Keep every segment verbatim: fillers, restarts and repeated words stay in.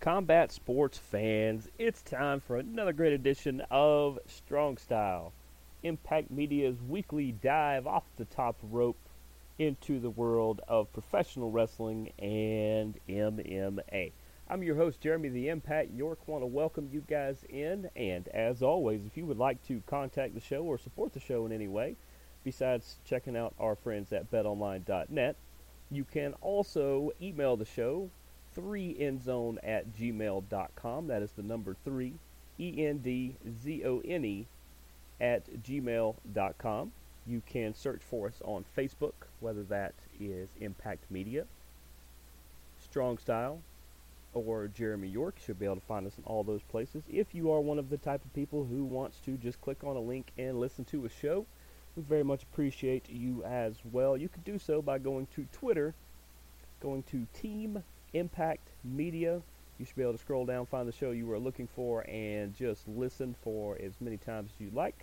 combat sports fans, it's time for another great edition of Strong Style, Impact Media's weekly dive off the top rope into the world of professional wrestling and M M A. I'm your host, Jeremy the Impact York. Want to welcome you guys in, and as always, if you would like to contact the show or support the show in any way, besides checking out our friends at bet online dot net, you can also email the show three endzone at gmail dot com. That is the number three, E N D Z O N E, at gmail dot com. You can search for us on Facebook, whether that is Impact Media, Strong Style, or Jeremy York. You should be able to find us in all those places. If you are one of the type of people who wants to just click on a link and listen to a show, we very much appreciate you as well. You can do so by going to Twitter, going to Team Impact Media. You should be able to scroll down, find the show you were looking for, and just listen for as many times as you like.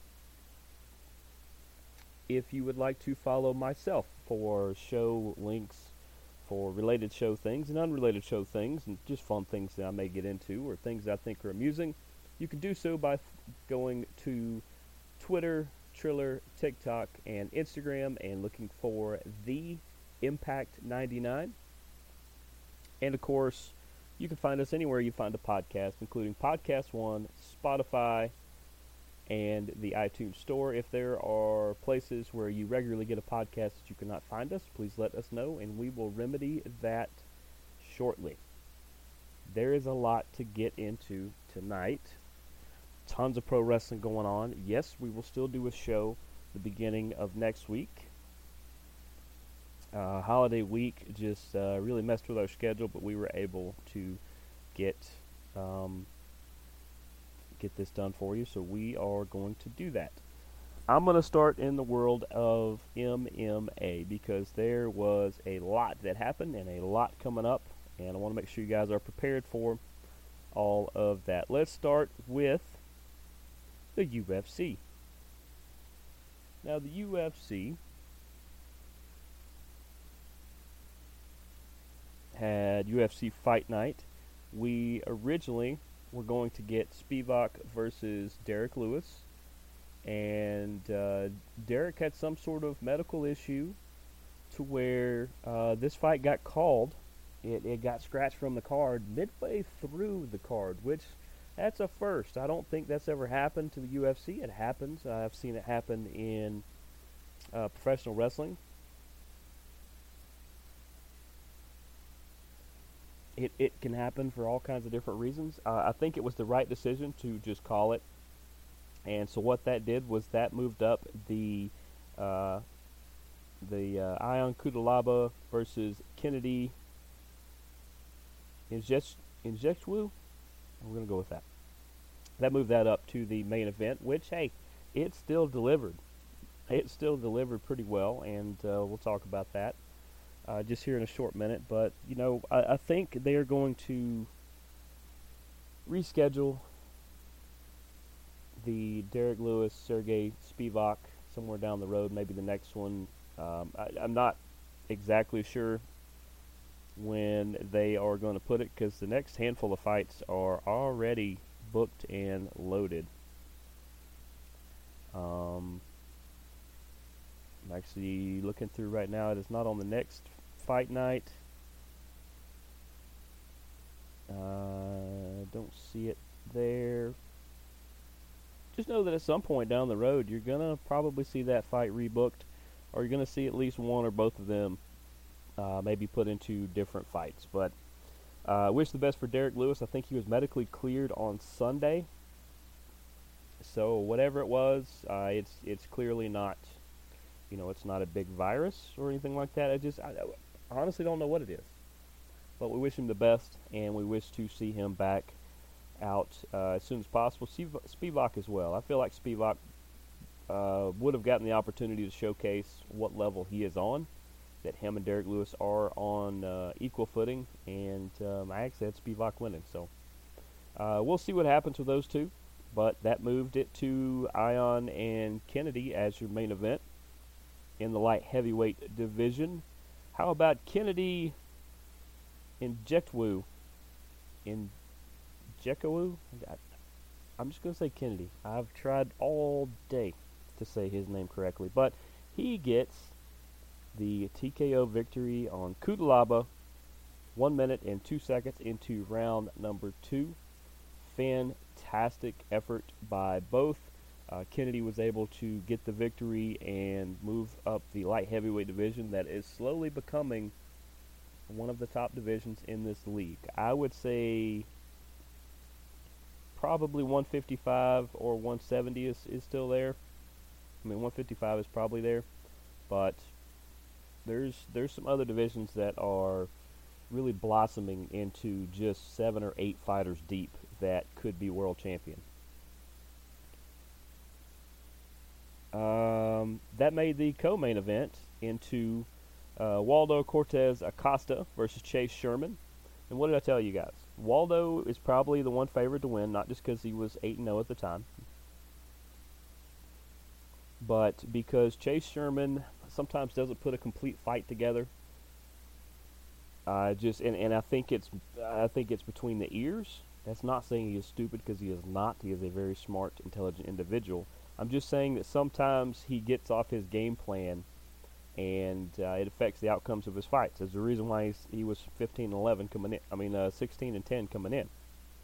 If you would like to follow myself for show links, for related show things and unrelated show things, and just fun things that I may get into or things I think are amusing, you can do so by f- going to Twitter, Triller, TikTok, and Instagram and looking for The Impact ninety-nine. And of course, you can find us anywhere you find a podcast, including Podcast One, Spotify, and the iTunes Store. If there are places where you regularly get a podcast that you cannot find us, please let us know, and we will remedy that shortly. There is a lot to get into tonight. Tons of pro wrestling going on. Yes, we will still do a show the beginning of next week. Uh, holiday week just uh, really messed with our schedule, but we were able to get um, get this done for you, so we are going to do that. I'm going to start in the world of M M A because there was a lot that happened and a lot coming up, and I want to make sure you guys are prepared for all of that. Let's start with the U F C. Now, the U F C had U F C Fight Night. We originally were going to get Spivak versus Derek Lewis, and uh, Derek had some sort of medical issue to where uh, this fight got called. It, it got scratched from the card midway through the card, which that's a first. I don't think that's ever happened to the U F C. It happens. I've seen it happen in uh, professional wrestling. It, it can happen for all kinds of different reasons. Uh, I think it was the right decision to just call it. And so what that did was that moved up the uh, the uh, Ion Kudalaba versus Kennedy Inject Injectwu. We're going to go with that. That moved that up to the main event, which, hey, it still delivered. It still delivered pretty well, and uh, we'll talk about that Uh, just here in a short minute. But, you know, I, I think they are going to reschedule the Derek Lewis, Sergey Spivak somewhere down the road, maybe the next one. Um, I, I'm not exactly sure when they are going to put it because the next handful of fights are already booked and loaded. Um... I'm actually looking through right now. It is not on the next fight night. Uh, don't see it there. Just know that at some point down the road, you're going to probably see that fight rebooked, or you're going to see at least one or both of them uh, maybe put into different fights. But I uh, wish the best for Derek Lewis. I think he was medically cleared on Sunday. So whatever it was, uh, it's it's clearly not... You know, it's not a big virus or anything like that. I just, I, I honestly don't know what it is. But we wish him the best, and we wish to see him back out uh, as soon as possible. Spivak as well. I feel like Spivak uh, would have gotten the opportunity to showcase what level he is on, that him and Derek Lewis are on uh, equal footing, and um, I actually had Spivak winning. So uh, we'll see what happens with those two. But that moved it to Ion and Kennedy as your main event in the light heavyweight division. How about Kennedy Injectwu in Jekawu. I, I'm just going to say Kennedy. I've tried all day to say his name correctly. But he gets the T K O victory on Cutelaba, one minute and two seconds into round number two. Fantastic effort by both. Uh, Kennedy was able to get the victory and move up the light heavyweight division that is slowly becoming one of the top divisions in this league. I would say probably one fifty-five or one seventy is, is still there. I mean, one fifty-five is probably there, but there's there's some other divisions that are really blossoming into just seven or eight fighters deep that could be world champion. Um, that made the co-main event into uh, Waldo Cortez Acosta versus Chase Sherman. And what did I tell you guys? Waldo is probably the one favorite to win, not just because he was eight and oh at the time, but because Chase Sherman sometimes doesn't put a complete fight together. Uh, just and, and I think it's I think it's between the ears. That's not saying he is stupid, because he is not. He is a very smart, intelligent individual. I'm just saying that sometimes he gets off his game plan, and uh, it affects the outcomes of his fights. There's the reason why he's, he was fifteen and eleven coming in. I mean, uh, sixteen and ten coming in.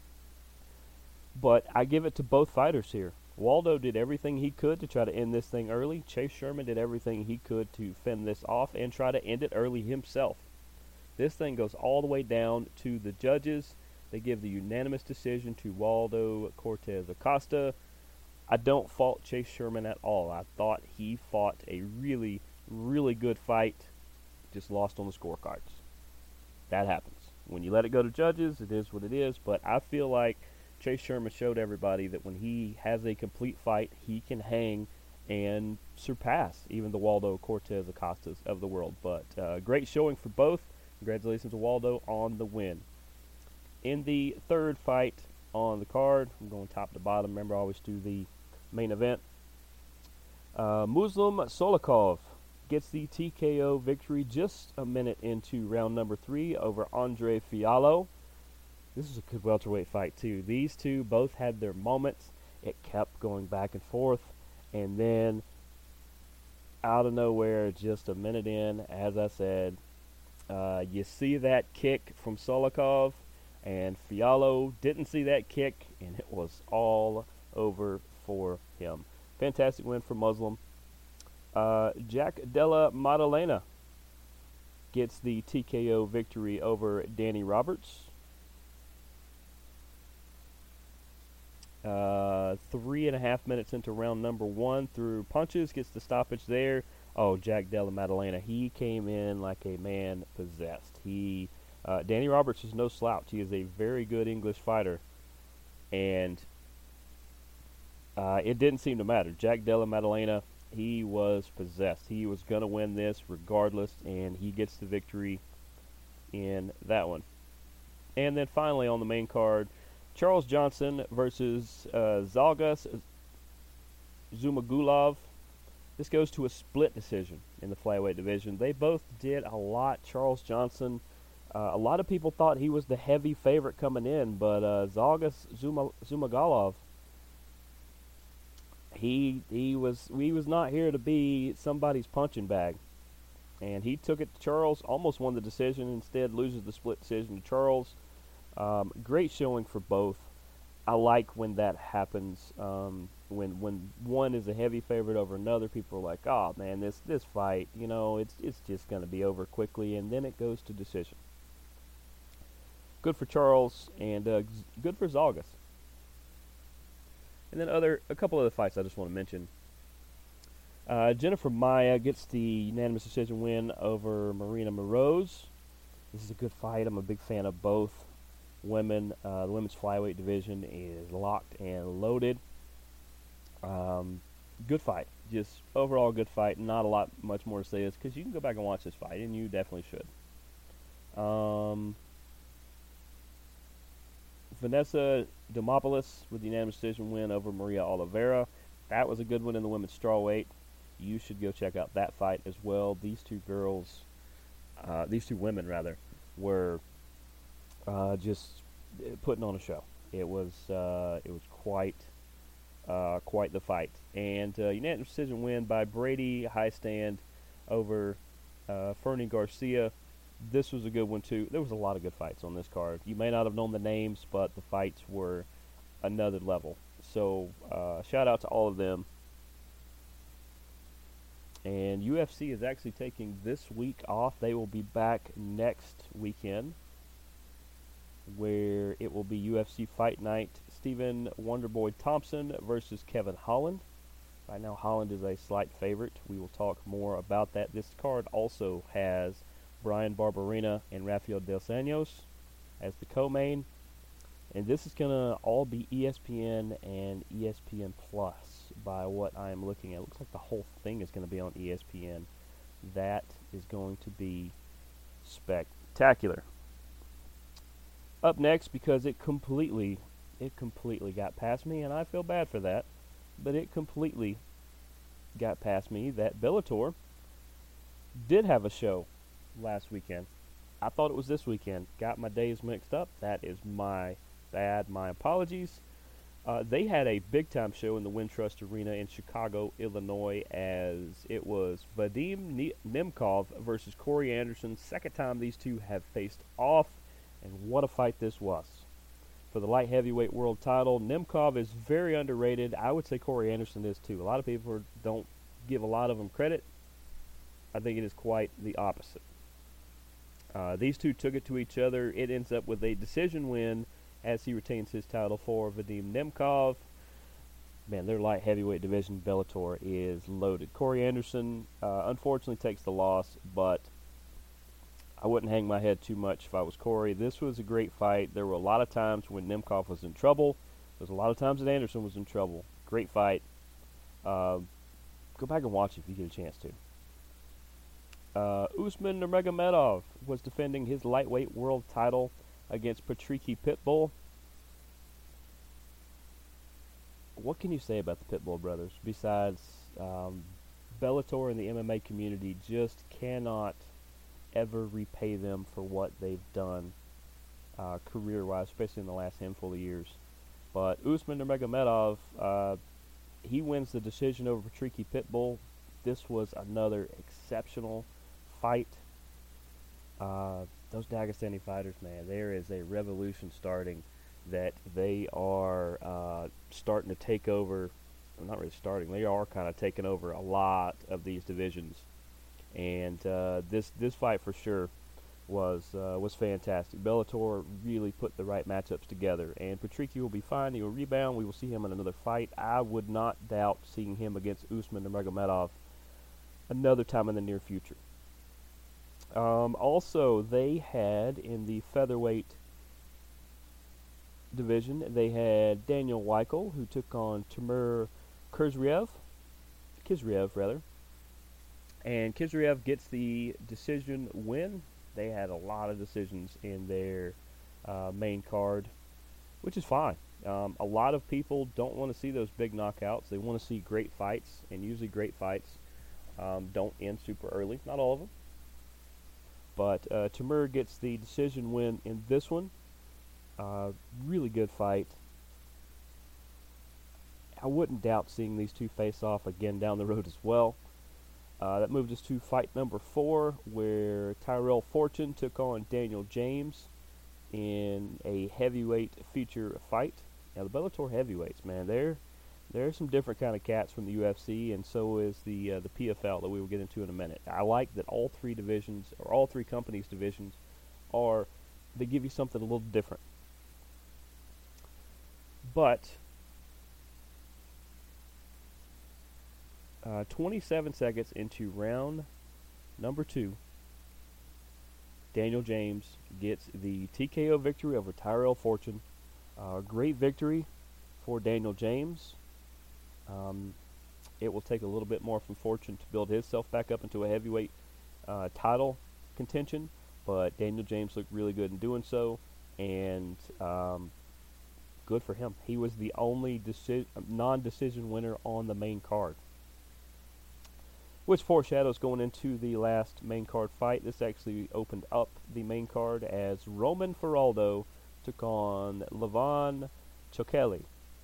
But I give it to both fighters here. Waldo did everything he could to try to end this thing early. Chase Sherman did everything he could to fend this off and try to end it early himself. This thing goes all the way down to the judges. They give the unanimous decision to Waldo Cortez Acosta. I don't fault Chase Sherman at all. I thought he fought a really, really good fight, just lost on the scorecards. That happens. When you let it go to judges, it is what it is, but I feel like Chase Sherman showed everybody that when he has a complete fight, he can hang and surpass even the Waldo Cortez Acostas of the world. But uh, great showing for both. Congratulations to Waldo on the win. In the third fight on the card, I'm going top to bottom. Remember, I always do the main event. Uh, Muslim Solikov gets the T K O victory just a minute into round number three over Andre Fiallo. This is a good welterweight fight, too. These two both had their moments. It kept going back and forth. And then, out of nowhere, just a minute in, as I said, uh, you see that kick from Solikov, and Fiallo didn't see that kick, and it was all over for him. Fantastic win for Muslim. Uh, Jack Della Maddalena gets the T K O victory over Danny Roberts. Uh, three and a half minutes into round number one, through punches, gets the stoppage there. Oh, Jack Della Maddalena, he came in like a man possessed. He, uh, Danny Roberts is no slouch. He is a very good English fighter, and uh, it didn't seem to matter. Jack Della Maddalena, he was possessed. He was going to win this regardless, and he gets the victory in that one. And then finally on the main card, Charles Johnson versus uh, Zhalgas Zhumagulov. This goes to a split decision in the flyweight division. They both did a lot. Charles Johnson, uh, a lot of people thought he was the heavy favorite coming in, but uh, Zhalgas Zuma, Zhumagulov, he he was he was not here to be somebody's punching bag, and he took it to Charles. Almost won the decision. Instead, loses the split decision to Charles. Um, great showing for both. I like when that happens. Um, when when one is a heavy favorite over another, people are like, "Oh man, this this fight, you know, it's it's just going to be over quickly," and then it goes to decision. Good for Charles, and uh, good for Zhalgas. And then other a couple other fights I just want to mention. Uh, Jennifer Maia gets the unanimous decision win over Marina Moroz. This is a good fight. I'm a big fan of both women. Uh, the women's flyweight division is locked and loaded. Um, good fight. Just overall good fight. Not a lot much more to say this, because you can go back and watch this fight, and you definitely should. Um, Vanessa Demopoulos with the unanimous decision win over Maria Oliveira. That was a good one in the women's strawweight. You should go check out that fight as well. These two girls, uh, these two women rather, were uh, just putting on a show. It was uh, it was quite uh, quite the fight, and uh, unanimous decision win by Brady Highstand over uh, Fernie Garcia. This was a good one too. There was a lot of good fights on this card. You may not have known the names, but the fights were another level. So uh, shout out to all of them. And U F C is actually taking this week off. They will be back next weekend, where it will be U F C Fight Night. Stephen Wonderboy Thompson versus Kevin Holland. Right now, Holland is a slight favorite. We will talk more about that. This card also has Brian Barberena and Rafael Dos Anjos as the co-main. And this is going to all be E S P N and E S P N Plus by what I am looking at. It looks like the whole thing is going to be on E S P N. That is going to be spectacular. Up next, because it completely, it completely got past me, and I feel bad for that, but it completely got past me that Bellator did have a show last weekend. I thought it was this weekend. Got my days mixed up. That is my bad. My apologies. Uh, they had a big-time show in the Wintrust Arena in Chicago, Illinois, as it was Vadim Nemkov versus Corey Anderson. Second time these two have faced off, and what a fight this was. For the light heavyweight world title, Nemkov is very underrated. I would say Corey Anderson is too. A lot of people don't give a lot of him credit. I think it is quite the opposite. Uh, these two took it to each other. It ends up with a decision win as he retains his title for Vadim Nemkov. Man, their light heavyweight division, Bellator, is loaded. Corey Anderson, uh, unfortunately, takes the loss, but I wouldn't hang my head too much if I was Corey. This was a great fight. There were a lot of times when Nemkov was in trouble. There was a lot of times that Anderson was in trouble. Great fight. Uh, go back and watch it if you get a chance to. Uh, Usman Nurmagomedov was defending his lightweight world title against Patricky Pitbull. What can you say about the Pitbull brothers besides um, Bellator and the M M A community just cannot ever repay them for what they've done uh, career-wise, especially in the last handful of years. But Usman Nurmagomedov, uh, he wins the decision over Patricky Pitbull. This was another exceptional fight. Uh, those Dagestani fighters, man, there is a revolution starting that they are uh, starting to take over. Well, not really starting. They are kind of taking over a lot of these divisions. And uh, this this fight for sure was uh, was fantastic. Bellator really put the right matchups together. And Patricky will be fine. He will rebound. We will see him in another fight. I would not doubt seeing him against Usman Nurmagomedov another time in the near future. Um, also, they had in the featherweight division, they had Daniel Weichel, who took on Timur Kizriev, Kizriev rather, and Kizriev gets the decision win. They had a lot of decisions in their uh, main card, which is fine. Um, a lot of people don't want to see those big knockouts. They want to see great fights, and usually great fights um, don't end super early. Not all of them. But uh, Timur gets the decision win in this one. Uh, really good fight. I wouldn't doubt seeing these two face off again down the road as well. Uh, that moved us to fight number four, where Tyrell Fortune took on Daniel James in a heavyweight feature fight. Now, the Bellator heavyweights, man, they're There's some different kind of cats from the U F C, and so is the uh, the P F L that we will get into in a minute. I like that all three divisions, or all three companies' divisions, are, they give you something a little different. But uh, twenty-seven seconds into round number two, Daniel James gets the T K O victory over Tyrell Fortune. Uh, great victory for Daniel James. Um, it will take a little bit more from Fortune to build himself back up into a heavyweight uh, title contention, but Daniel James looked really good in doing so, and um, good for him. He was the only deci- non-decision winner on the main card, which foreshadows going into the last main card fight. This actually opened up the main card as Roman Faraldo took on Levan Chokeli.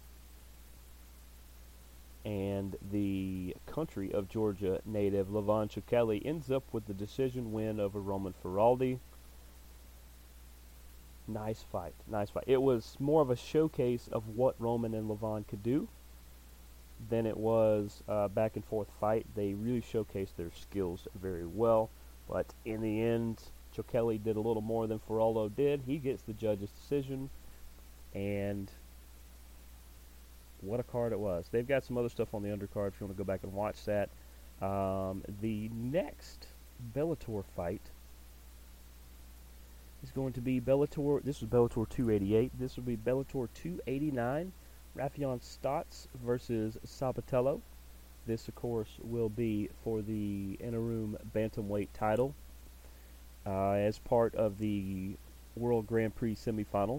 And the country of Georgia native Levon Chokeli ends up with the decision win over Roman Ferraldi. Nice fight, nice fight. It was more of a showcase of what Roman and Levon could do than it was a back and forth fight. They really showcased their skills very well, but in the end, Chokeli did a little more than Ferraldo did. He gets the judge's decision, and what a card it was. They've got some other stuff on the undercard if you want to go back and watch that. Um, the next Bellator fight is going to be Bellator. This was Bellator two eighty-eight. This will be Bellator two eighty-nine. Rafion Stotts versus Sabatello. This, of course, will be for the interim bantamweight title uh, as part of the World Grand Prix semifinals.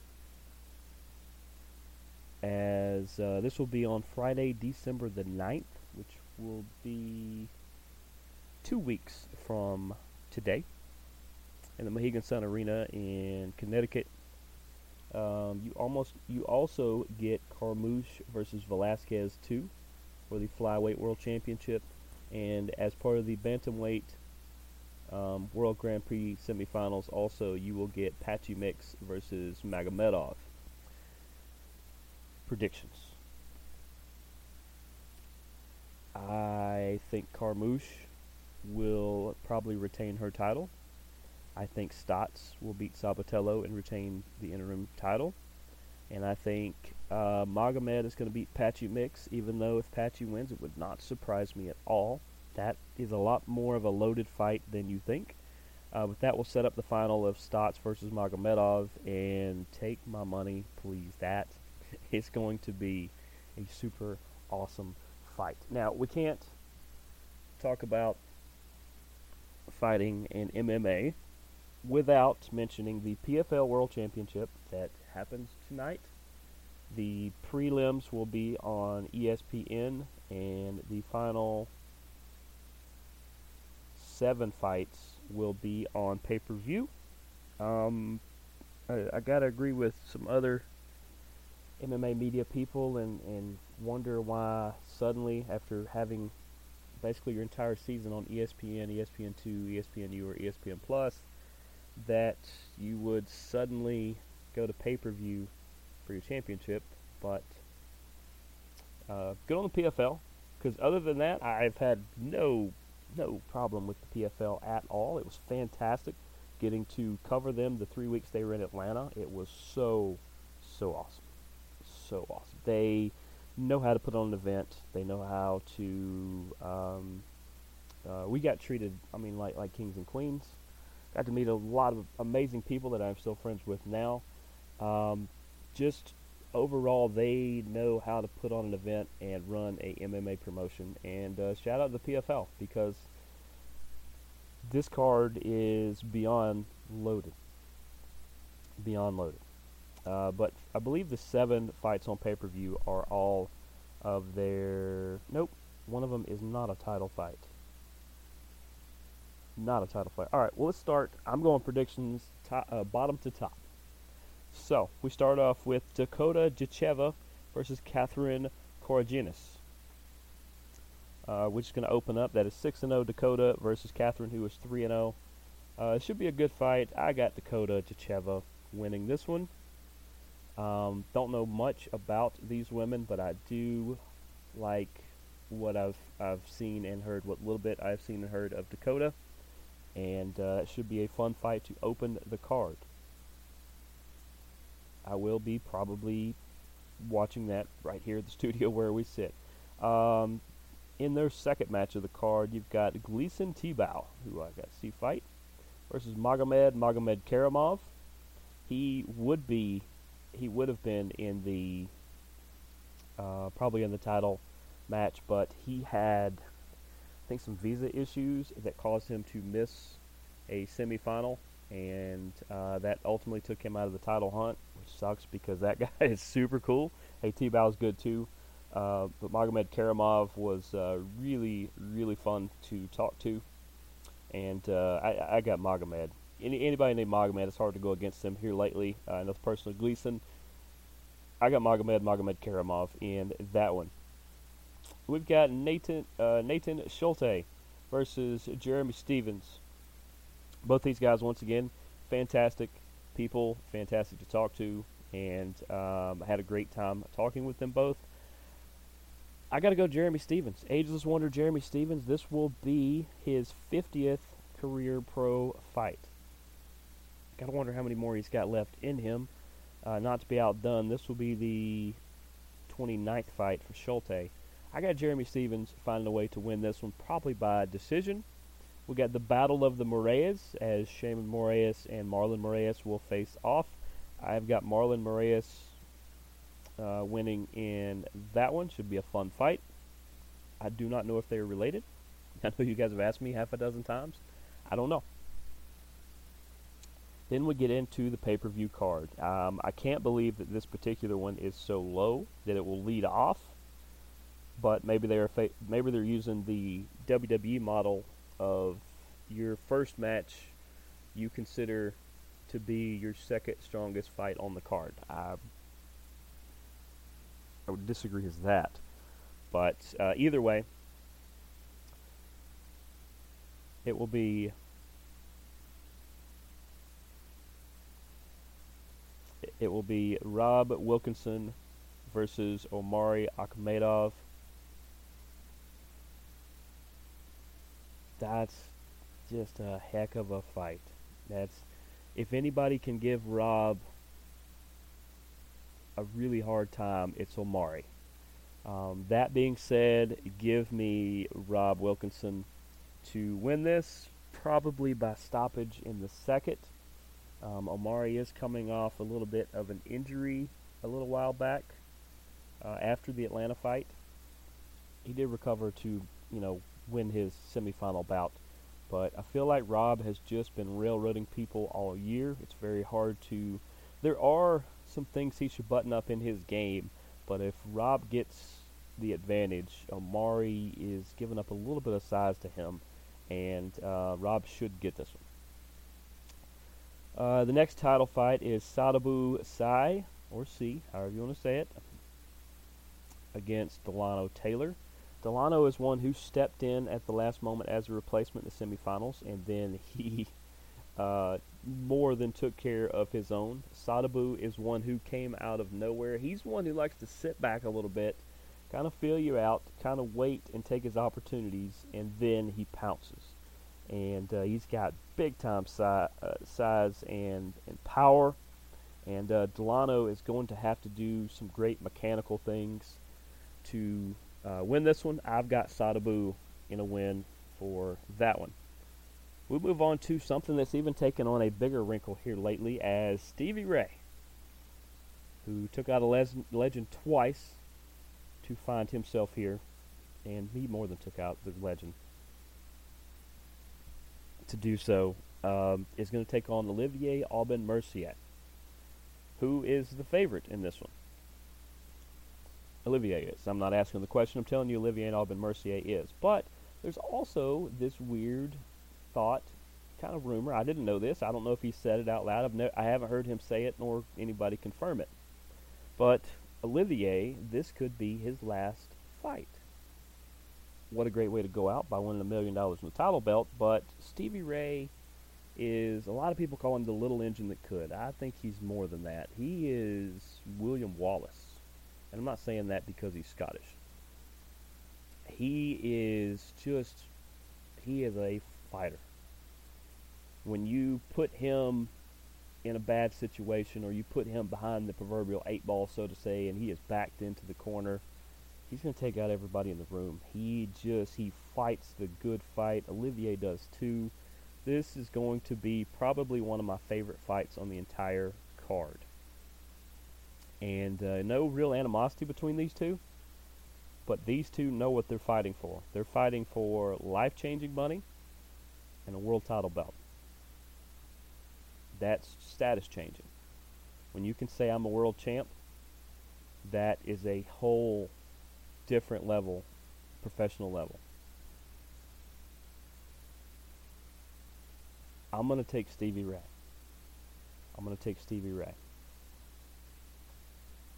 As uh, this will be on Friday, December the ninth, which will be two weeks from today in the Mohegan Sun Arena in Connecticut. Um, you almost you also get Carmouche versus Velasquez two for the Flyweight World Championship, and as part of the Bantamweight um, World Grand Prix semifinals, also you will get Patchy Mix versus Magomedov. Predictions. I think Carmouche will probably retain her title. I think Stotts will beat Sabatello and retain the interim title. And I think uh, Magomed is going to beat Patchy Mix, even though if Patchy wins, it would not surprise me at all. That is a lot more of a loaded fight than you think. Uh, but that will set up the final of Stotts versus Magomedov, and take my money, please. That is going to be a super awesome fight. Now, we can't talk about fighting in M M A without mentioning the P F L World Championship that happens tonight. The prelims will be on E S P N, and the final seven fights will be on pay-per-view. Um, I, I gotta agree with some other M M A media people and, and wonder why suddenly, after having basically your entire season on E S P N, E S P N two, E S P N U, or E S P N Plus, that you would suddenly go to pay-per-view for your championship. But uh, good on the P F L, because other than that, I've had no no problem with the P F L at all. It was fantastic getting to cover them the three weeks they were in Atlanta. It was so, so awesome. So awesome. They know how to put on an event. They know how to um, uh, we got treated, I mean, like like kings and queens. Got to meet a lot of amazing people that I'm still friends with now. Um, just overall, they know how to put on an event and run a M M A promotion. And uh, shout out to the P F L, because this card is beyond loaded. Beyond loaded. Uh, but I believe the seven fights on pay-per-view are all of their... Nope, one of them is not a title fight. Not a title fight. All right, well, let's start. I'm going predictions top, uh, bottom to top. So, we start off with Dakota Jacheva versus Catherine Koraginas, uh, which is going to open up. That is six and oh Dakota versus Catherine, who is three and oh. Uh, it should be a good fight. I got Dakota Jacheva winning this one. Um, don't know much about these women, but I do like what I've I've seen and heard, what little bit I've seen and heard of Dakota. And uh, it should be a fun fight to open the card. I will be probably watching that right here at the studio where we sit. Um, in their second match of the card, you've got Gleison Tibau, who I got to see fight, versus Magomed Magomed Karamov. He would be, he would have been in the, uh, probably in the title match, but he had, I think, some visa issues that caused him to miss a semifinal, and uh, that ultimately took him out of the title hunt, which sucks because that guy is super cool. Hey, Tibau is good too, uh, but Magomed Karamov was uh, really, really fun to talk to, and uh, I, I got Magomed. Any, anybody named Magomed, it's hard to go against him here lately. Uh, I know personally Gleison, I, I got Magomed Magomed Karamov in that one. We've got Nathan uh, Nathan Schulte versus Jeremy Stevens. Both these guys, once again, fantastic people, fantastic to talk to, and um, I had a great time talking with them both. I got to go Jeremy Stevens. Ageless Wonder Jeremy Stevens. This will be his fiftieth career pro fight. Got to wonder how many more he's got left in him. Uh, not to be outdone, this will be the twenty-ninth fight for Schulte. I got Jeremy Stevens finding a way to win this one, probably by decision. We got the Battle of the Moraes, as Shaman Moraes and Marlon Moraes will face off. I've got Marlon Moraes uh, winning in that one. Should be a fun fight. I do not know if they are related. I know you guys have asked me half a dozen times. I don't know. Then we get into the pay-per-view card. Um, I can't believe that this particular one is so low that it will lead off. But maybe they're fa- maybe they're using the W W E model of your first match you consider to be your second strongest fight on the card. I, I would disagree with that. But uh, either way, it will be it will be Rob Wilkinson versus Omari Akhmedov. That's just a heck of a fight. That's if anybody can give Rob a really hard time, it's Omari. Um, that being said, give me Rob Wilkinson to win this, probably by stoppage in the second. Um, Omari is coming off a little bit of an injury a little while back uh, after the Atlanta fight. He did recover to, you know, win his semifinal bout. But I feel like Rob has just been railroading people all year. It's very hard to... There are some things he should button up in his game, but if Rob gets the advantage, Omari is giving up a little bit of size to him, and uh, Rob should get this one. Uh, the next title fight is Sadabu Sai, or C, however you want to say it, against Delano Taylor. Delano is one who stepped in at the last moment as a replacement in the semifinals, and then he uh, more than took care of his own. Sadabu is one who came out of nowhere. He's one who likes to sit back a little bit, kind of feel you out, kind of wait and take his opportunities, and then he pounces. And uh, he's got big-time si- uh, size and, and power, and uh, Delano is going to have to do some great mechanical things to Uh, win this one. I've got Sadabu in a win for that one. We move on to something that's even taken on a bigger wrinkle here lately, as Stevie Ray, who took out a les- legend twice to find himself here, and he more than took out the legend to do so, um, is going to take on Olivier Aubin Mercier, who is the favorite in this one. Olivier is. I'm not asking the question. I'm telling you Olivier Aubin Mercier is. But there's also this weird thought, kind of rumor. I didn't know this. I don't know if he said it out loud. I've no, I haven't heard him say it nor anybody confirm it. But Olivier, this could be his last fight. What a great way to go out by winning a million dollars in the title belt. But Stevie Ray is, a lot of people call him the little engine that could. I think he's more than that. He is William Wallace. And I'm not saying that because he's Scottish. He is just, he is a fighter. When you put him in a bad situation, or you put him behind the proverbial eight ball, so to say, and he is backed into the corner, he's going to take out everybody in the room. He just, he fights the good fight. Olivier does too. This is going to be probably one of my favorite fights on the entire card. And uh, no real animosity between these two, but these two know what they're fighting for. They're fighting for life-changing money and a world title belt. That's status-changing. When you can say I'm a world champ, that is a whole different level, professional level. I'm going to take Stevie Ray. I'm going to take Stevie Ray.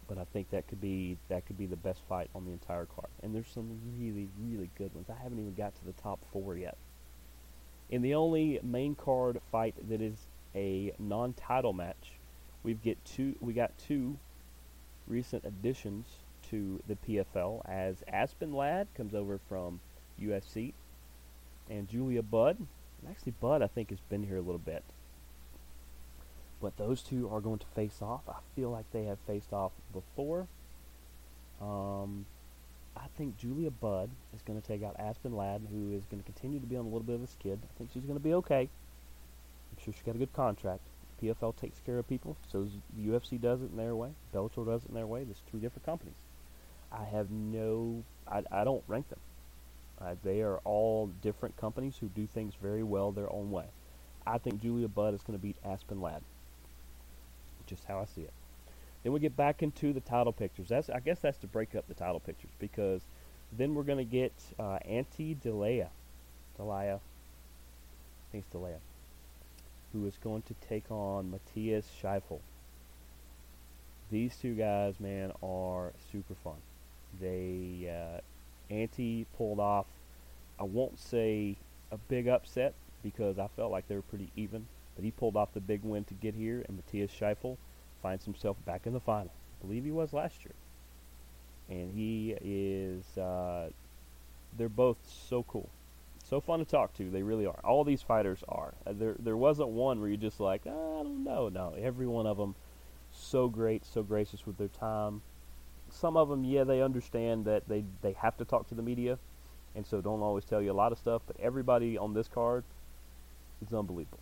but I think that could be that could be the best fight on the entire card. And there's some really, really good ones. I haven't even got to the top four yet. In the only main card fight that is a non-title match, we've get two. We got two recent additions to the P F L as Aspen Ladd comes over from U F C, and Julia Budd. And actually, Budd I think has been here a little bit. But those two are going to face off. I feel like they have faced off before. Um, I think Julia Budd is going to take out Aspen Ladd, who is going to continue to be on a little bit of a skid. I think she's going to be okay. I'm sure she's got a good contract. P F L takes care of people, so the U F C does it in their way. Bellator does it in their way. There's two different companies. I have no, I, I don't rank them. Uh, they are all different companies who do things very well their own way. I think Julia Budd is going to beat Aspen Ladd. Just how I see it. Then we get back into the title pictures. That's I guess that's to break up the title pictures, because then we're going to get uh, Ante Delaya, Delaya, I think it's Delaya, who is going to take on Matthias Scheifele. These two guys, man, are super fun. They uh, Ante pulled off, I won't say a big upset, because I felt like they were pretty even. But he pulled off the big win to get here, and Matthias Scheifele finds himself back in the final. I believe he was last year. And he is, uh, they're both so cool. So fun to talk to. They really are. All these fighters are. Uh, there there wasn't one where you're just like, oh, I don't know. No, every one of them, so great, so gracious with their time. Some of them, yeah, they understand that they, they have to talk to the media, and so don't always tell you a lot of stuff. But everybody on this card is unbelievable.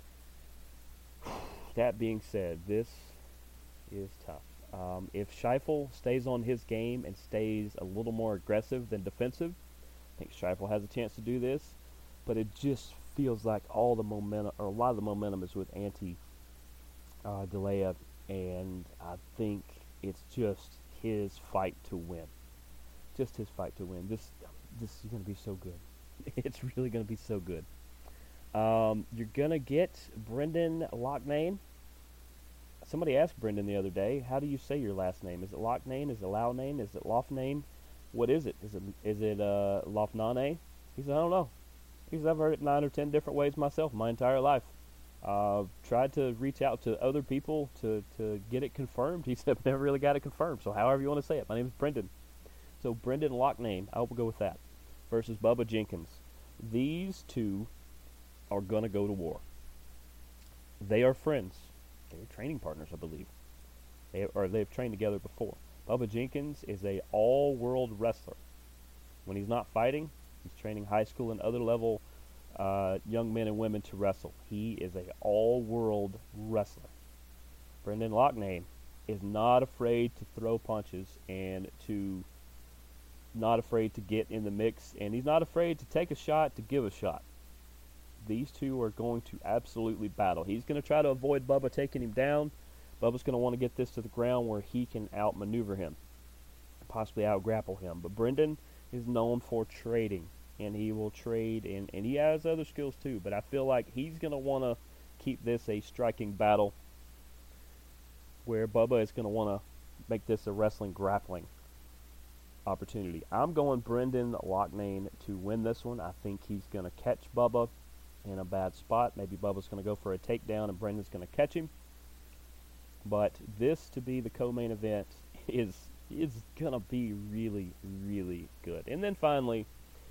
That being said, this is tough. Um, if Scheifele stays on his game and stays a little more aggressive than defensive, I think Scheifele has a chance to do this. But it just feels like all the momentum, or a lot of the momentum, is with Ante uh, Delaya, and I think it's just his fight to win. Just his fight to win. This, this is going to be so good. It's really going to be so good. Um, you're going to get Brendan Loughnane. Somebody asked Brendan the other day, how do you say your last name? Is it Loughnane? Is it Loughnane? Is it Loughnane? What is it? Is it is it uh, Loughnane? He said, I don't know. He said, I've heard it nine or ten different ways myself my entire life. Uh, tried to reach out to other people to, to get it confirmed. He said, never really got it confirmed. So however you want to say it. My name is Brendan. So Brendan Loughnane, I will go with that, versus Bubba Jenkins. These two are going to go to war. They are friends. They're training partners, I believe. They or they've trained together before. Bubba Jenkins is a all-world wrestler. When he's not fighting, he's training high school and other level uh, young men and women to wrestle. He is a all-world wrestler. Brendan Loughnane is not afraid to throw punches and to not afraid to get in the mix, and he's not afraid to take a shot to give a shot. These two are going to absolutely battle. He's going to try to avoid Bubba taking him down. Bubba's going to want to get this to the ground where he can outmaneuver him, possibly out-grapple him. But Brendan is known for trading, and he will trade, and, and he has other skills too. But I feel like he's going to want to keep this a striking battle, where Bubba is going to want to make this a wrestling grappling opportunity. I'm going Brendan Loughnane to win this one. I think he's going to catch Bubba in a bad spot. Maybe Bubba's going to go for a takedown and Brendan's going to catch him. But this to be the co-main event is is going to be really, really good. And then finally,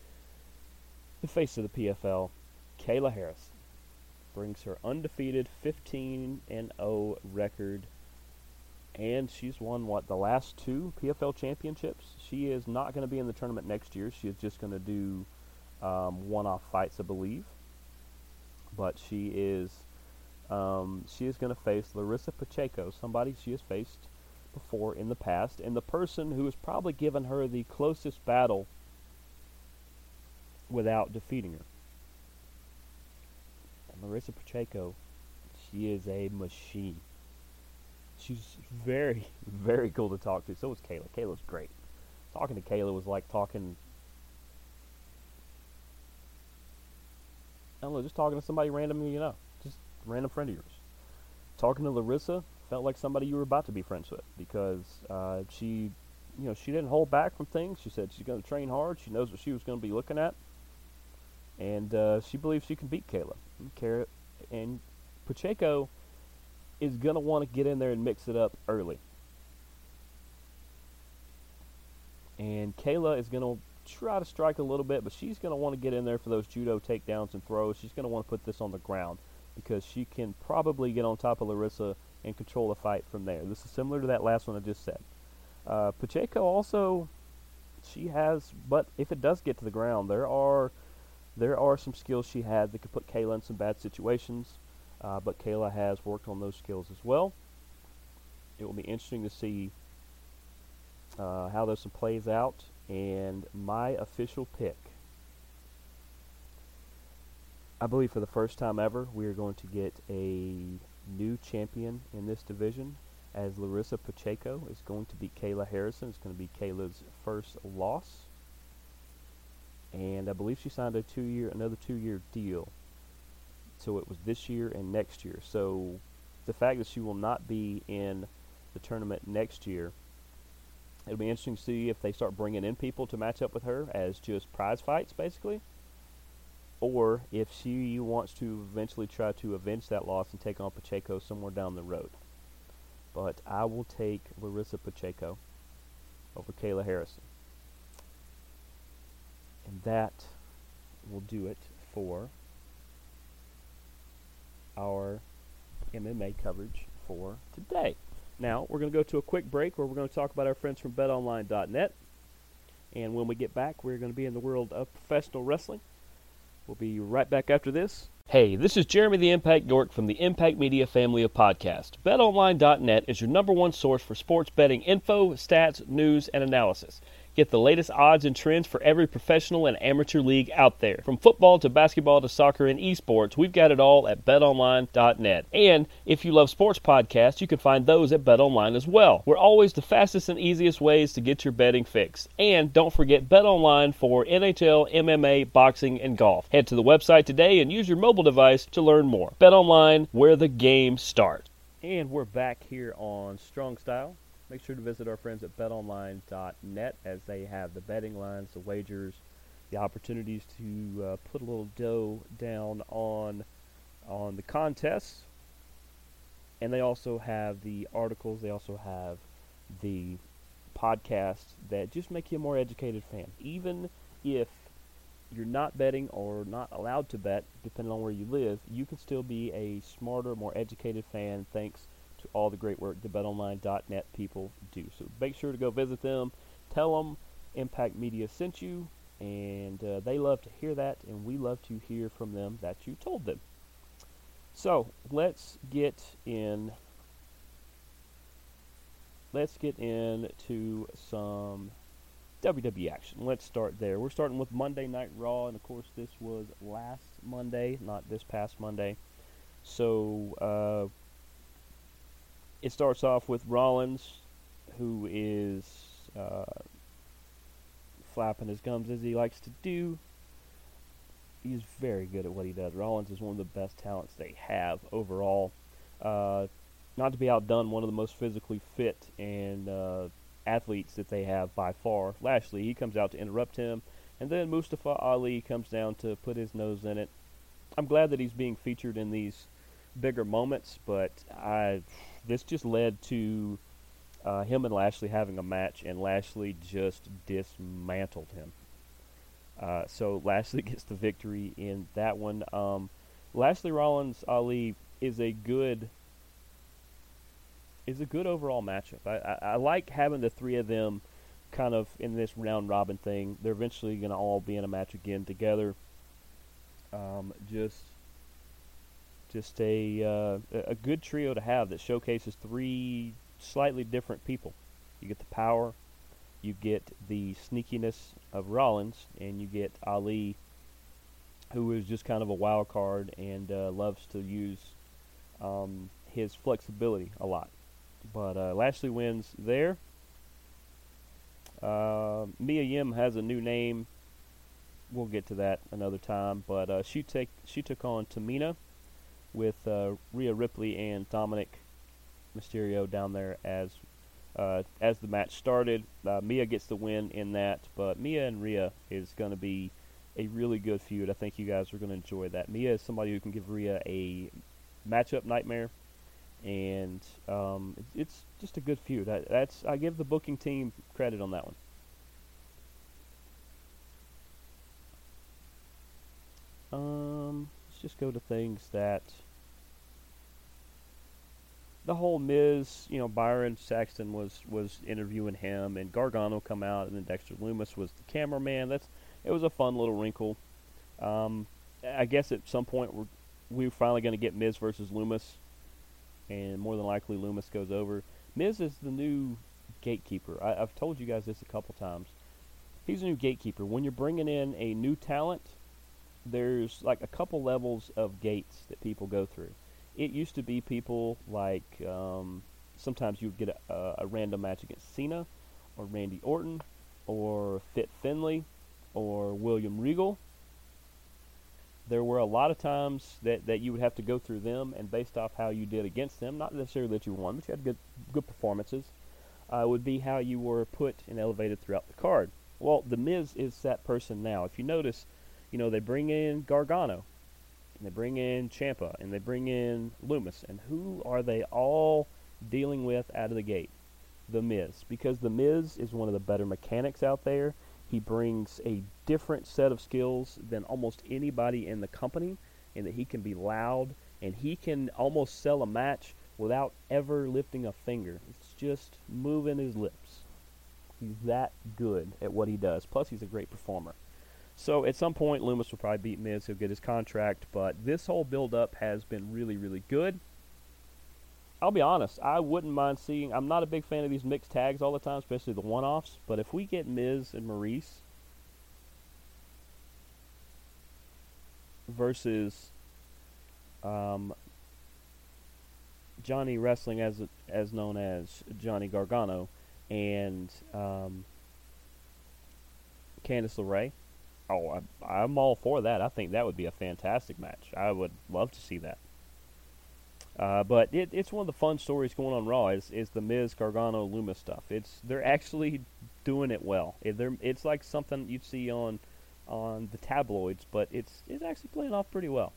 the face of the P F L, Kayla Harris, brings her undefeated fifteen and oh record. And she's won, what, the last two P F L championships? She is not going to be in the tournament next year. She is just going to do um, one-off fights, I believe. But she is um, she is going to face Larissa Pacheco, somebody she has faced before in the past, and the person who has probably given her the closest battle without defeating her. And Larissa Pacheco, she is a machine. She's very, very cool to talk to. So is Kayla. Kayla's great. Talking to Kayla was like talking, I don't know, just talking to somebody random, you know, just a random friend of yours. Talking to Larissa, felt like somebody you were about to be friends with because uh, she, you know, she didn't hold back from things. She said she's going to train hard. She knows what she was going to be looking at, and uh, she believes she can beat Kayla. And, and Pacheco is going to want to get in there and mix it up early. And Kayla is going to try to strike a little bit, but she's going to want to get in there for those judo takedowns and throws. She's going to want to put this on the ground because she can probably get on top of Larissa and control the fight from there. This is similar to that last one I just said. Uh, Pacheco also, she has, but if it does get to the ground, there are there are some skills she had that could put Kayla in some bad situations, uh, but Kayla has worked on those skills as well. It will be interesting to see uh, how this one plays out, and my official pick, I believe for the first time ever, we are going to get a new champion in this division, as Larissa Pacheco is going to beat Kayla Harrison. It's going to be Kayla's first loss, and I believe she signed a two-year, another two-year deal. So it was this year and next year. So the fact that she will not be in the tournament next year, it'll be interesting to see if they start bringing in people to match up with her as just prize fights, basically, or if she wants to eventually try to avenge that loss and take on Pacheco somewhere down the road. But I will take Larissa Pacheco over Kayla Harrison. And that will do it for our M M A coverage for today. Now, we're going to go to a quick break where we're going to talk about our friends from bet online dot net. And when we get back, we're going to be in the world of professional wrestling. We'll be right back after this. Hey, this is Jeremy the Impact York from the Impact Media family of podcasts. bet online dot net is your number one source for sports betting info, stats, news, and analysis. Get the latest odds and trends for every professional and amateur league out there. From football to basketball to soccer and esports, we've got it all at bet online dot net. And if you love sports podcasts, you can find those at BetOnline as well. We're always the fastest and easiest ways to get your betting fix. And don't forget BetOnline for N H L, M M A, boxing, and golf. Head to the website today and use your mobile device to learn more. BetOnline, where the game starts. And we're back here on Strong Style. Make sure to visit our friends at bet online dot net as they have the betting lines, the wagers, the opportunities to uh, put a little dough down on on the contests. And they also have the articles. They also have the podcasts that just make you a more educated fan. Even if you're not betting or not allowed to bet, depending on where you live, you can still be a smarter, more educated fan thanks to all the great work the bet online dot net people do. So make sure to go visit them. Tell them Impact Media sent you, and uh, they love to hear that, and we love to hear from them that you told them. So let's get in. Let's get into some W W E action. Let's start there. We're starting with Monday Night Raw, and of course this was last Monday, not this past Monday. So uh, it starts off with Rollins, who is uh, flapping his gums as he likes to do. He's very good at what he does. Rollins is one of the best talents they have overall. Uh, not to be outdone, one of the most physically fit and uh, athletes that they have by far. Lashley, he comes out to interrupt him, and then Mustafa Ali comes down to put his nose in it. I'm glad that he's being featured in these bigger moments, but I this just led to uh, him and Lashley having a match, and Lashley just dismantled him. Uh, so Lashley gets the victory in that one. Um, Lashley Rollins Ali is a good is a good overall matchup. I, I, I like having the three of them kind of in this round robin thing. They're eventually going to all be in a match again together. Um, just just a uh, a good trio to have that showcases three slightly different people. You get the power, you get the sneakiness of Rollins, and you get Ali, who is just kind of a wild card and uh, loves to use um, his flexibility a lot. But uh, Lashley wins there. Uh, Mia Yim has a new name. We'll get to that another time. But uh, she take she took on Tamina with uh, Rhea Ripley and Dominic Mysterio down there as uh, as the match started. Uh, Mia gets the win in that, but Mia and Rhea is going to be a really good feud. I think you guys are going to enjoy that. Mia is somebody who can give Rhea a matchup nightmare, and um, it's just a good feud. I, that's I give the booking team credit on that one. Um, let's just go to things that the whole Miz, you know, Byron Saxton was was interviewing him, and Gargano come out, and then Dexter Lumis was the cameraman. That's it was a fun little wrinkle. Um, I guess at some point we're we're finally going to get Miz versus Lumis, and more than likely Lumis goes over. Miz is the new gatekeeper. I, I've told you guys this a couple times. He's a new gatekeeper. When you're bringing in a new talent, there's like a couple levels of gates that people go through. It used to be people like um, sometimes you would get a, a, a random match against Cena or Randy Orton or Fit Finlay or William Regal. There were a lot of times that, that you would have to go through them, and based off how you did against them, not necessarily that you won, but you had good good performances, uh, would be how you were put and elevated throughout the card. Well, The Miz is that person now. If you notice, you know, they bring in Gargano, and they bring in Ciampa, and they bring in Lumis, and who are they all dealing with out of the gate? The Miz, because The Miz is one of the better mechanics out there. He brings a different set of skills than almost anybody in the company, in that he can be loud, and he can almost sell a match without ever lifting a finger. It's just moving his lips. He's that good at what he does. Plus, he's a great performer. So at some point, Lumis will probably beat Miz. He'll get his contract. But this whole build-up has been really, really good. I'll be honest. I wouldn't mind seeing... I'm not a big fan of these mixed tags all the time, especially the one-offs. But if we get Miz and Maurice versus um, Johnny Wrestling, as as known as Johnny Gargano, and um, Candice LeRae, oh, I, I'm all for that. I think that would be a fantastic match. I would love to see that. Uh, but it, it's one of the fun stories going on Raw is, is the Miz Gargano Lumis stuff. It's they're actually doing it well. It, it's like something you'd see on on the tabloids, but it's it's actually playing off pretty well.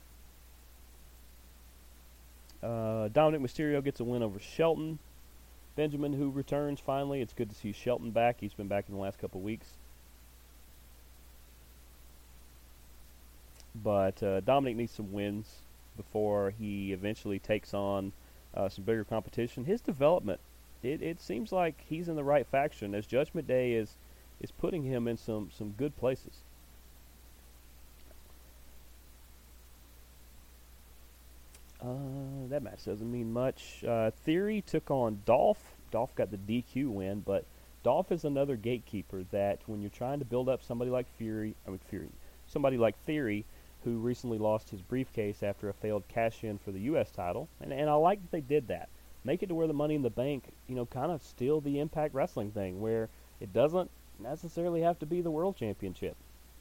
Uh, Dominic Mysterio gets a win over Shelton Benjamin, who returns finally. It's good to see Shelton back. He's been back in the last couple of weeks. But uh, Dominic needs some wins before he eventually takes on uh, some bigger competition. His development, it, it seems like he's in the right faction, as Judgment Day is is putting him in some, some good places. Uh, that match doesn't mean much. Uh, Theory took on Dolph. Dolph got the D Q win, but Dolph is another gatekeeper that when you're trying to build up somebody like Fury, I mean Fury, somebody like Theory, who recently lost his briefcase after a failed cash-in for the U S title, and and I like that they did that. Make it to where the Money in the Bank, you know, kind of steal the Impact Wrestling thing, where it doesn't necessarily have to be the World Championship.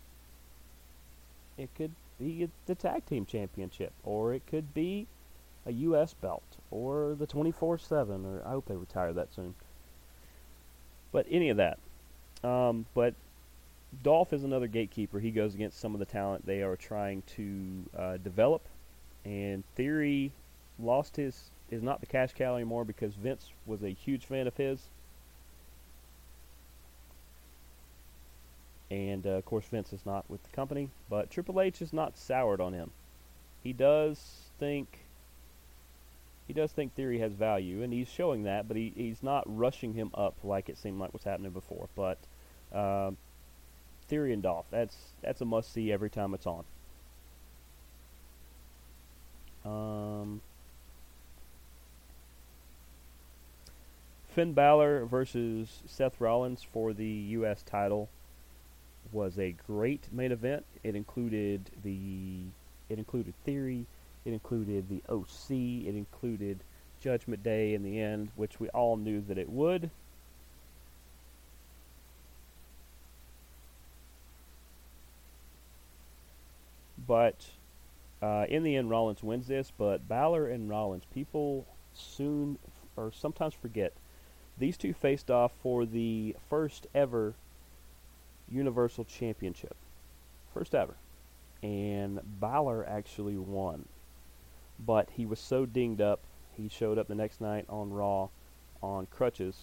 It could be the Tag Team Championship, or it could be a U S belt, or the twenty-four seven, or I hope they retire that soon. But any of that. Um, but Dolph is another gatekeeper. He goes against some of the talent they are trying to uh, develop. And Theory lost his, is not the cash cow anymore because Vince was a huge fan of his. And, uh, of course, Vince is not with the company. But Triple H is not soured on him. He does think... He does think Theory has value, and he's showing that, but he, he's not rushing him up like it seemed like was happening before. But uh, Theory and Dolph, that's that's a must-see every time it's on. Um, Finn Balor versus Seth Rollins for the U S title was a great main event. It included the it included Theory. It included the O C. It included Judgment Day in the end, which we all knew that it would. But uh, in the end, Rollins wins this. But Balor and Rollins, people soon or sometimes forget, these two faced off for the first ever Universal Championship. First ever. And Balor actually won. But he was so dinged up, he showed up the next night on Raw on crutches,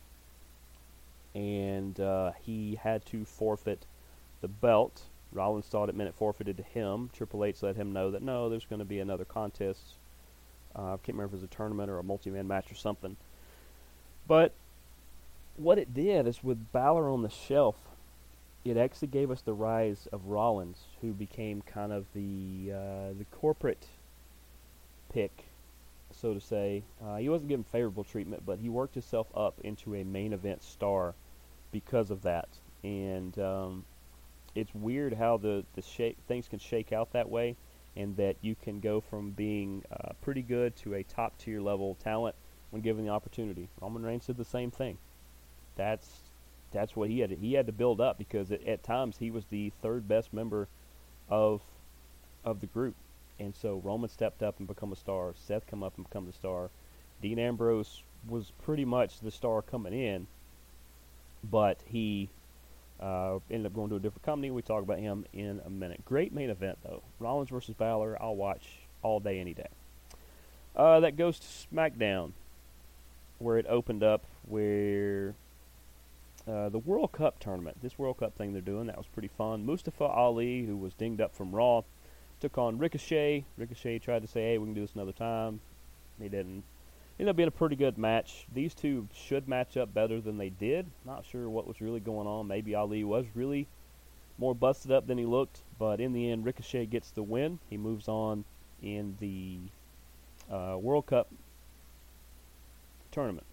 and uh, he had to forfeit the belt. Rollins thought it meant it forfeited to him. Triple H let him know that no, there's going to be another contest. Uh, I can't remember if it was a tournament or a multi-man match or something. But what it did is with Balor on the shelf, it actually gave us the rise of Rollins, who became kind of the uh, the corporate pick, so to say. Uh, he wasn't given favorable treatment, but he worked himself up into a main event star because of that. And um, it's weird how the, the shake, things can shake out that way, and that you can go from being uh, pretty good to a top-tier level talent when given the opportunity. Roman Reigns did the same thing. That's that's what he had to, he had to build up, because it, at times he was the third best member of of the group. And so Roman stepped up and become a star. Seth come up and become the star. Dean Ambrose was pretty much the star coming in, but he uh, ended up going to a different company. We talk about him in a minute. Great main event, though. Rollins versus Balor, I'll watch all day, any day. Uh, that goes to SmackDown, where it opened up where uh, the World Cup tournament, this World Cup thing they're doing, that was pretty fun. Mustafa Ali, who was dinged up from Raw, took on Ricochet. Ricochet tried to say, hey, we can do this another time. He didn't. Ended up being a pretty good match. These two should match up better than they did. Not sure what was really going on. Maybe Ali was really more busted up than he looked. But in the end, Ricochet gets the win. He moves on in the uh, World Cup tournament.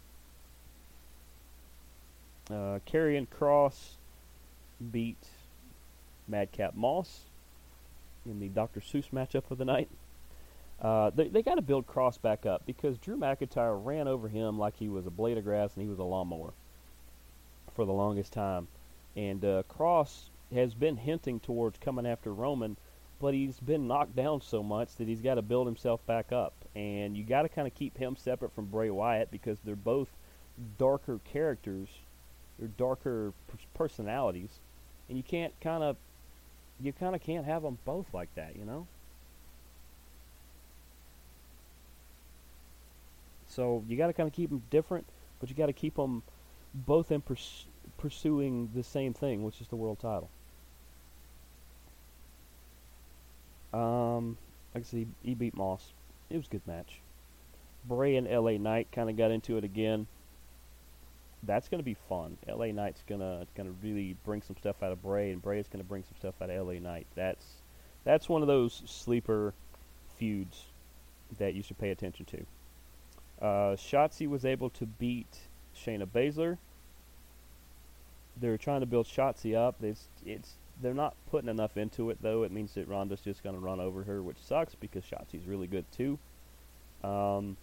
Uh, Karrion Kross beat Madcap Moss in the Doctor Seuss matchup of the night. Uh, they they got to build Kross back up, because Drew McIntyre ran over him like he was a blade of grass and he was a lawnmower for the longest time. And uh, Kross has been hinting towards coming after Roman, but he's been knocked down so much that he's got to build himself back up. And you got to kind of keep him separate from Bray Wyatt, because they're both darker characters, they're darker personalities, and you can't kind of you kind of can't have them both like that, you know. So you got to kind of keep them different, but you got to keep them both in pers- pursuing the same thing, which is the world title. Um, like I said, he, he beat Moss. It was a good match. Bray and L A Knight kind of got into it again. That's going to be fun. L A Knight's going to gonna really bring some stuff out of Bray, and Bray is going to bring some stuff out of L A Knight. That's that's one of those sleeper feuds that you should pay attention to. Uh, Shotzi was able to beat Shayna Baszler. They're trying to build Shotzi up. It's, it's they're not putting enough into it, though. It means that Ronda's just going to run over her, which sucks, because Shotzi's really good too. Um,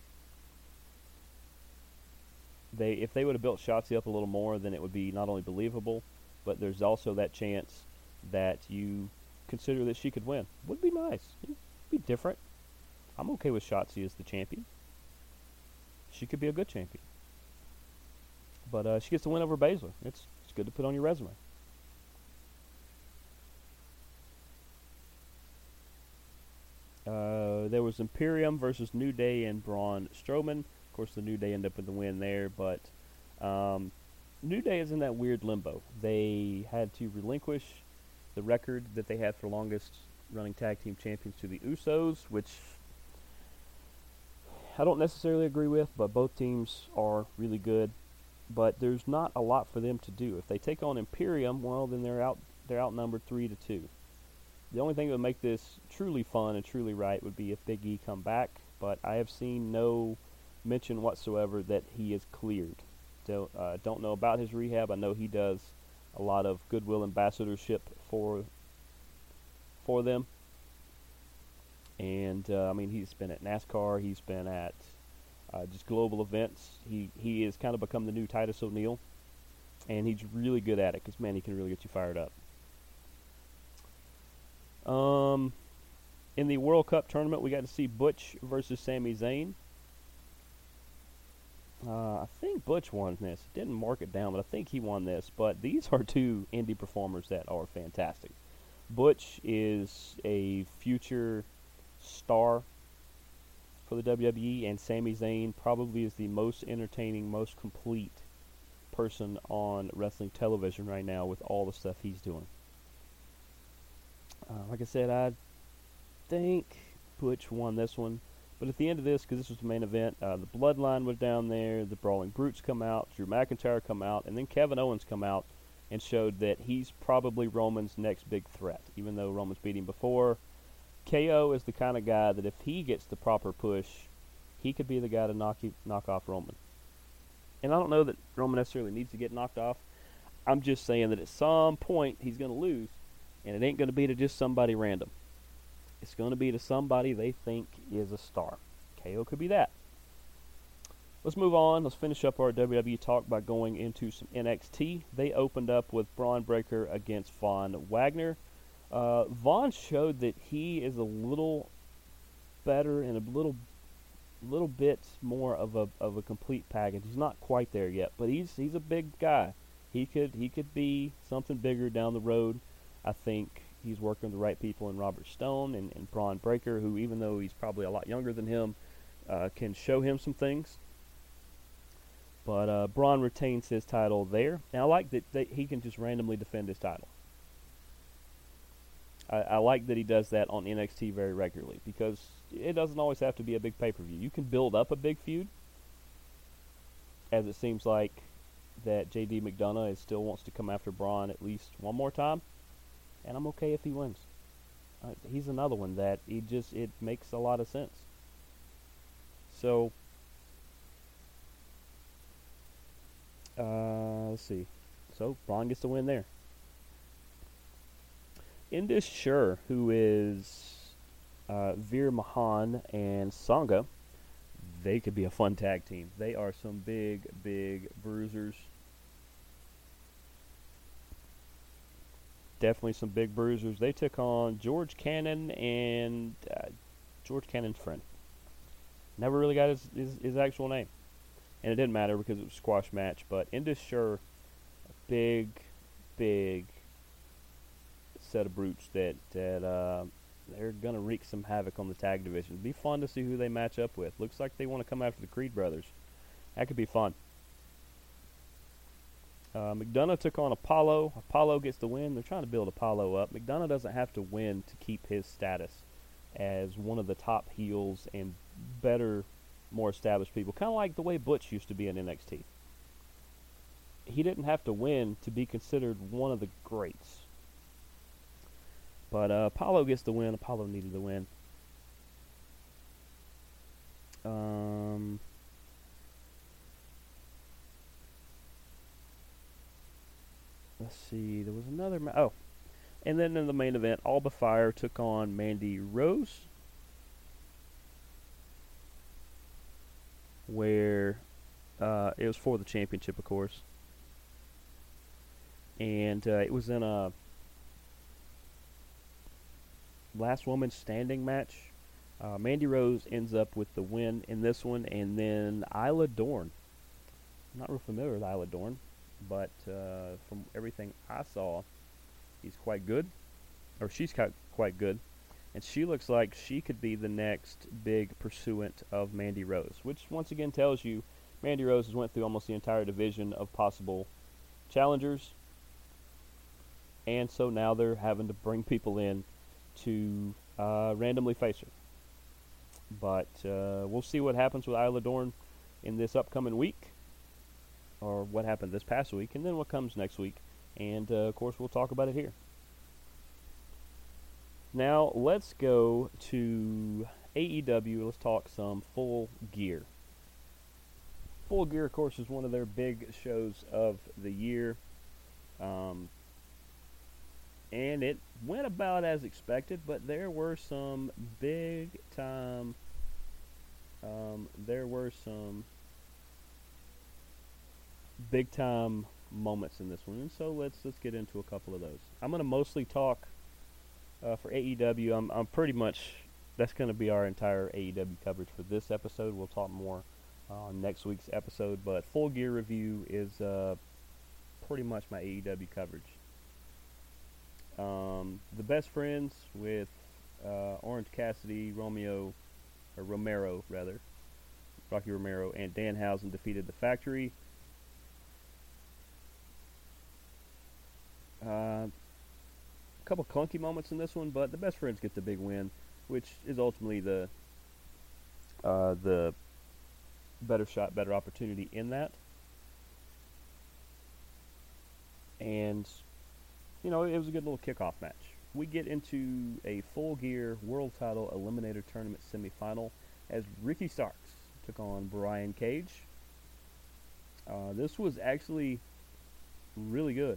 they if they would have built Shotzi up a little more, then it would be not only believable, but there's also that chance that you consider that she could win. Would be nice. It'd be different. I'm okay with Shotzi as the champion. She could be a good champion. But uh, she gets to win over Baszler. It's it's good to put on your resume. Uh, there was Imperium versus New Day and Braun Strowman. Of course, the New Day ended up with the win there, but um, New Day is in that weird limbo. They had to relinquish the record that they had for longest running tag team champions to the Usos, which I don't necessarily agree with, but both teams are really good. But there's not a lot for them to do. If they take on Imperium, well, then they're out. They're outnumbered three to two. The only thing that would make this truly fun and truly right would be if Big E come back. But I have seen no mention whatsoever that he is cleared. Don't uh, don't know about his rehab. I know he does a lot of goodwill ambassadorship for for them. And, uh, I mean, he's been at NASCAR. He's been at uh, just global events. He he has kind of become the new Titus O'Neil. And he's really good at it because, man, he can really get you fired up. Um, in the World Cup tournament, we got to see Butch versus Sami Zayn. Uh, I think Butch won this. Didn't mark it down, but I think he won this. But these are two indie performers that are fantastic. Butch is a future star for the W W E, and Sami Zayn probably is the most entertaining, most complete person on wrestling television right now with all the stuff he's doing. Uh, like I said, I think Butch won this one. But at the end of this, because this was the main event, uh, the Bloodline was down there, the Brawling Brutes come out, Drew McIntyre come out, and then Kevin Owens come out and showed that he's probably Roman's next big threat. Even though Roman's beat him before, K O is the kind of guy that if he gets the proper push, he could be the guy to knock he, knock off Roman. And I don't know that Roman necessarily needs to get knocked off. I'm just saying that at some point he's going to lose, and it ain't going to be to just somebody random. It's going to be to somebody they think is a star. K O could be that. Let's move on. Let's finish up our W W E talk by going into some N X T. They opened up with Braun Breaker against Von Wagner. Uh, Von showed that he is a little better and a little little bit more of a of a complete package. He's not quite there yet, but he's he's a big guy. He could he could be something bigger down the road. I think he's working with the right people in Robert Stone and, and Braun Breaker, who, even though he's probably a lot younger than him, uh, can show him some things. But uh, Braun retains his title there. And I like that, that he can just randomly defend his title. I, I like that he does that on N X T very regularly, because it doesn't always have to be a big pay-per-view. You can build up a big feud, as it seems like that J D McDonough is still wants to come after Braun at least one more time. And I'm okay if he wins. Uh, he's another one that he just, it makes a lot of sense. So, uh, let's see. So, Braun gets the win there. Indus Sher, who is uh, Veer Mahan and Sangha, they could be a fun tag team. They are some big, big bruisers. Definitely some big bruisers. They took on George Cannon and uh, George Cannon's friend. Never really got his, his, his actual name. And it didn't matter because it was a squash match. But Indus Sher, big, big set of brutes that, that uh, they're going to wreak some havoc on the tag division. It'd be fun to see who they match up with. Looks like they want to come after the Creed brothers. That could be fun. Uh, McDonough took on Apollo. Apollo gets the win. They're trying to build Apollo up. McDonough doesn't have to win to keep his status as one of the top heels and better, more established people. Kind of like the way Butch used to be in N X T. He didn't have to win to be considered one of the greats. But uh, Apollo gets the win. Apollo needed the win. Um... Let's see, there was another, ma- oh, and then in the main event, Alba Fire took on Mandy Rose, where uh, it was for the championship, of course, and uh, it was in a last woman standing match. Uh, Mandy Rose ends up with the win in this one, and then Isla Dawn. I'm not real familiar with Isla Dawn, but uh, from everything I saw, he's quite good, or she's quite quite good, and she looks like she could be the next big pursuant of Mandy Rose, which once again tells you Mandy Rose has went through almost the entire division of possible challengers, and so now they're having to bring people in to uh, randomly face her. But uh, we'll see what happens with Isla Dawn in this upcoming week, or what happened this past week, and then what comes next week. And, uh, of course, we'll talk about it here. Now, let's go to A E W. Let's talk some Full Gear. Full Gear, of course, is one of their big shows of the year. Um, and it went about as expected, but there were some big-time... Um, there were some... big time moments in this one, and so let's let's get into a couple of those. I'm going to mostly talk uh, for A E W. I'm I'm pretty much that's going to be our entire A E W coverage for this episode. We'll talk more on next week's episode. But Full Gear review is uh, pretty much my A E W coverage. Um, the Best Friends with uh, Orange Cassidy, Romeo, or Romero rather, Rocky Romero, and Danhausen defeated the Factory. Uh, a couple clunky moments in this one, but the Best Friends get the big win, which is ultimately the uh, the better shot, better opportunity in that. And you know, it was a good little kickoff match. We get into a Full Gear World Title Eliminator Tournament semifinal as Ricky Starks took on Brian Cage. Uh, this was actually really good.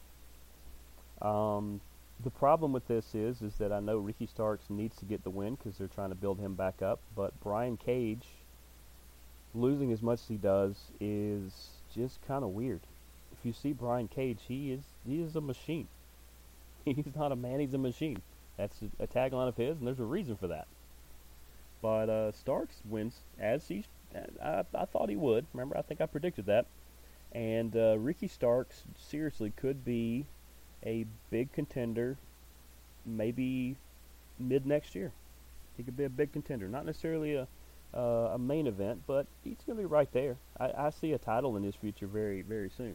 Um, the problem with this is, is that I know Ricky Starks needs to get the win because they're trying to build him back up. But Brian Cage, losing as much as he does, is just kind of weird. If you see Brian Cage, he is he is a machine. He's not a man, he's a machine. That's a, a tagline of his, and there's a reason for that. But uh, Starks wins, as he, I, I thought he would. Remember, I think I predicted that. And uh, Ricky Starks seriously could be a big contender, maybe mid next year. He could be a big contender, not necessarily a uh, a main event, but he's going to be right there. I, I see a title in his future very, very soon.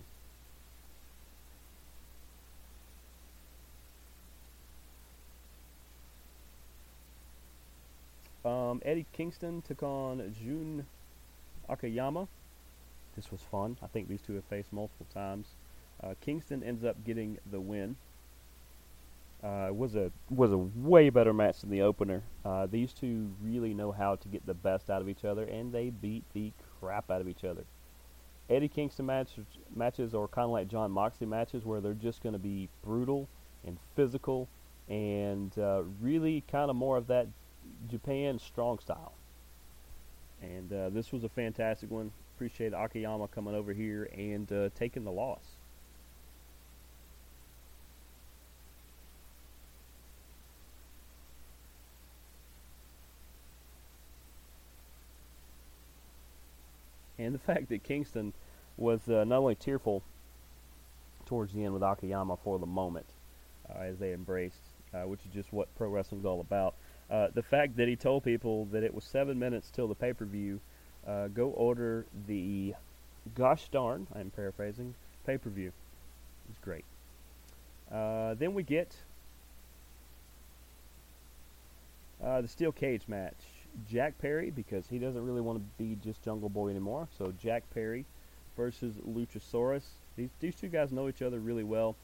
Um, Eddie Kingston took on Jun Akiyama. This was fun. I think these two have faced multiple times. Uh, Kingston ends up getting the win. Uh, it was a was a way better match than the opener. Uh, these two really know how to get the best out of each other, and they beat the crap out of each other. Eddie Kingston match, matches are kind of like John Moxley matches, where they're just going to be brutal and physical, and uh, really kind of more of that Japan strong style. And uh, this was a fantastic one. Appreciate Akiyama coming over here and uh, taking the loss. And the fact that Kingston was uh, not only tearful towards the end with Akiyama for the moment, uh, as they embraced, uh, which is just what pro wrestling's all about. Uh, the fact that he told people that it was seven minutes till the pay-per-view, uh, go order the, gosh darn, I'm paraphrasing, pay-per-view. It's great. Uh, then we get uh, the steel cage match. Jack Perry, because he doesn't really want to be just Jungle Boy anymore. So Jack Perry versus Luchasaurus. These these two guys know each other really well.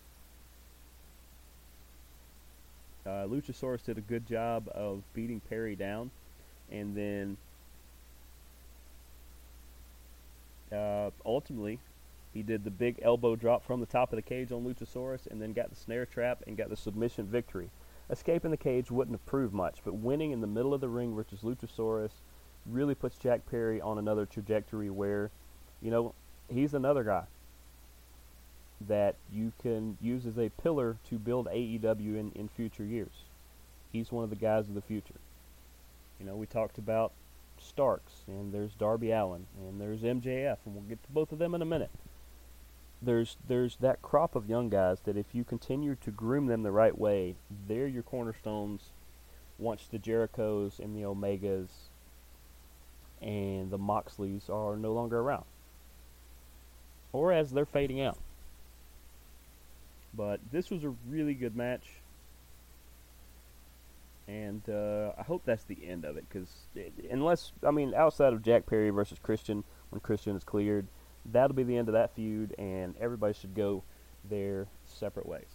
Uh, Luchasaurus did a good job of beating Perry down, and then uh, ultimately he did the big elbow drop from the top of the cage on Luchasaurus, and then got the snare trap and got the submission victory. Escaping the cage wouldn't have proved much, but winning in the middle of the ring versus Luchasaurus really puts Jack Perry on another trajectory where, you know, he's another guy that you can use as a pillar to build A E W in, in future years. He's one of the guys of the future. You know, we talked about Starks, and there's Darby Allin, and there's M J F, and we'll get to both of them in a minute. There's there's that crop of young guys that if you continue to groom them the right way, they're your cornerstones once the Jerichos and the Omegas and the Moxleys are no longer around. Or as they're fading out. But this was a really good match. And uh, I hope that's the end of it. Because unless, I mean, outside of Jack Perry versus Christian, when Christian is cleared, that'll be the end of that feud, and everybody should go their separate ways.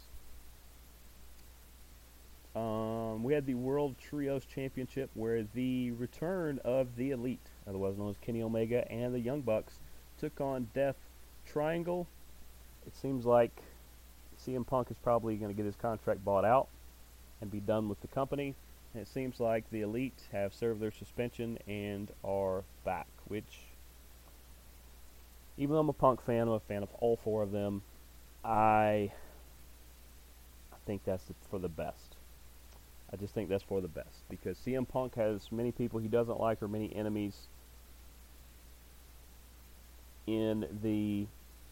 Um, we had the World Trios Championship, where the return of the Elite, otherwise known as Kenny Omega, and the Young Bucks took on Death Triangle. It seems like C M Punk is probably going to get his contract bought out and be done with the company. And it seems like the Elite have served their suspension and are back, which, even though I'm a Punk fan, I'm a fan of all four of them, I, I think that's for the best. I just think that's for the best. Because C M Punk has many people he doesn't like or many enemies. in the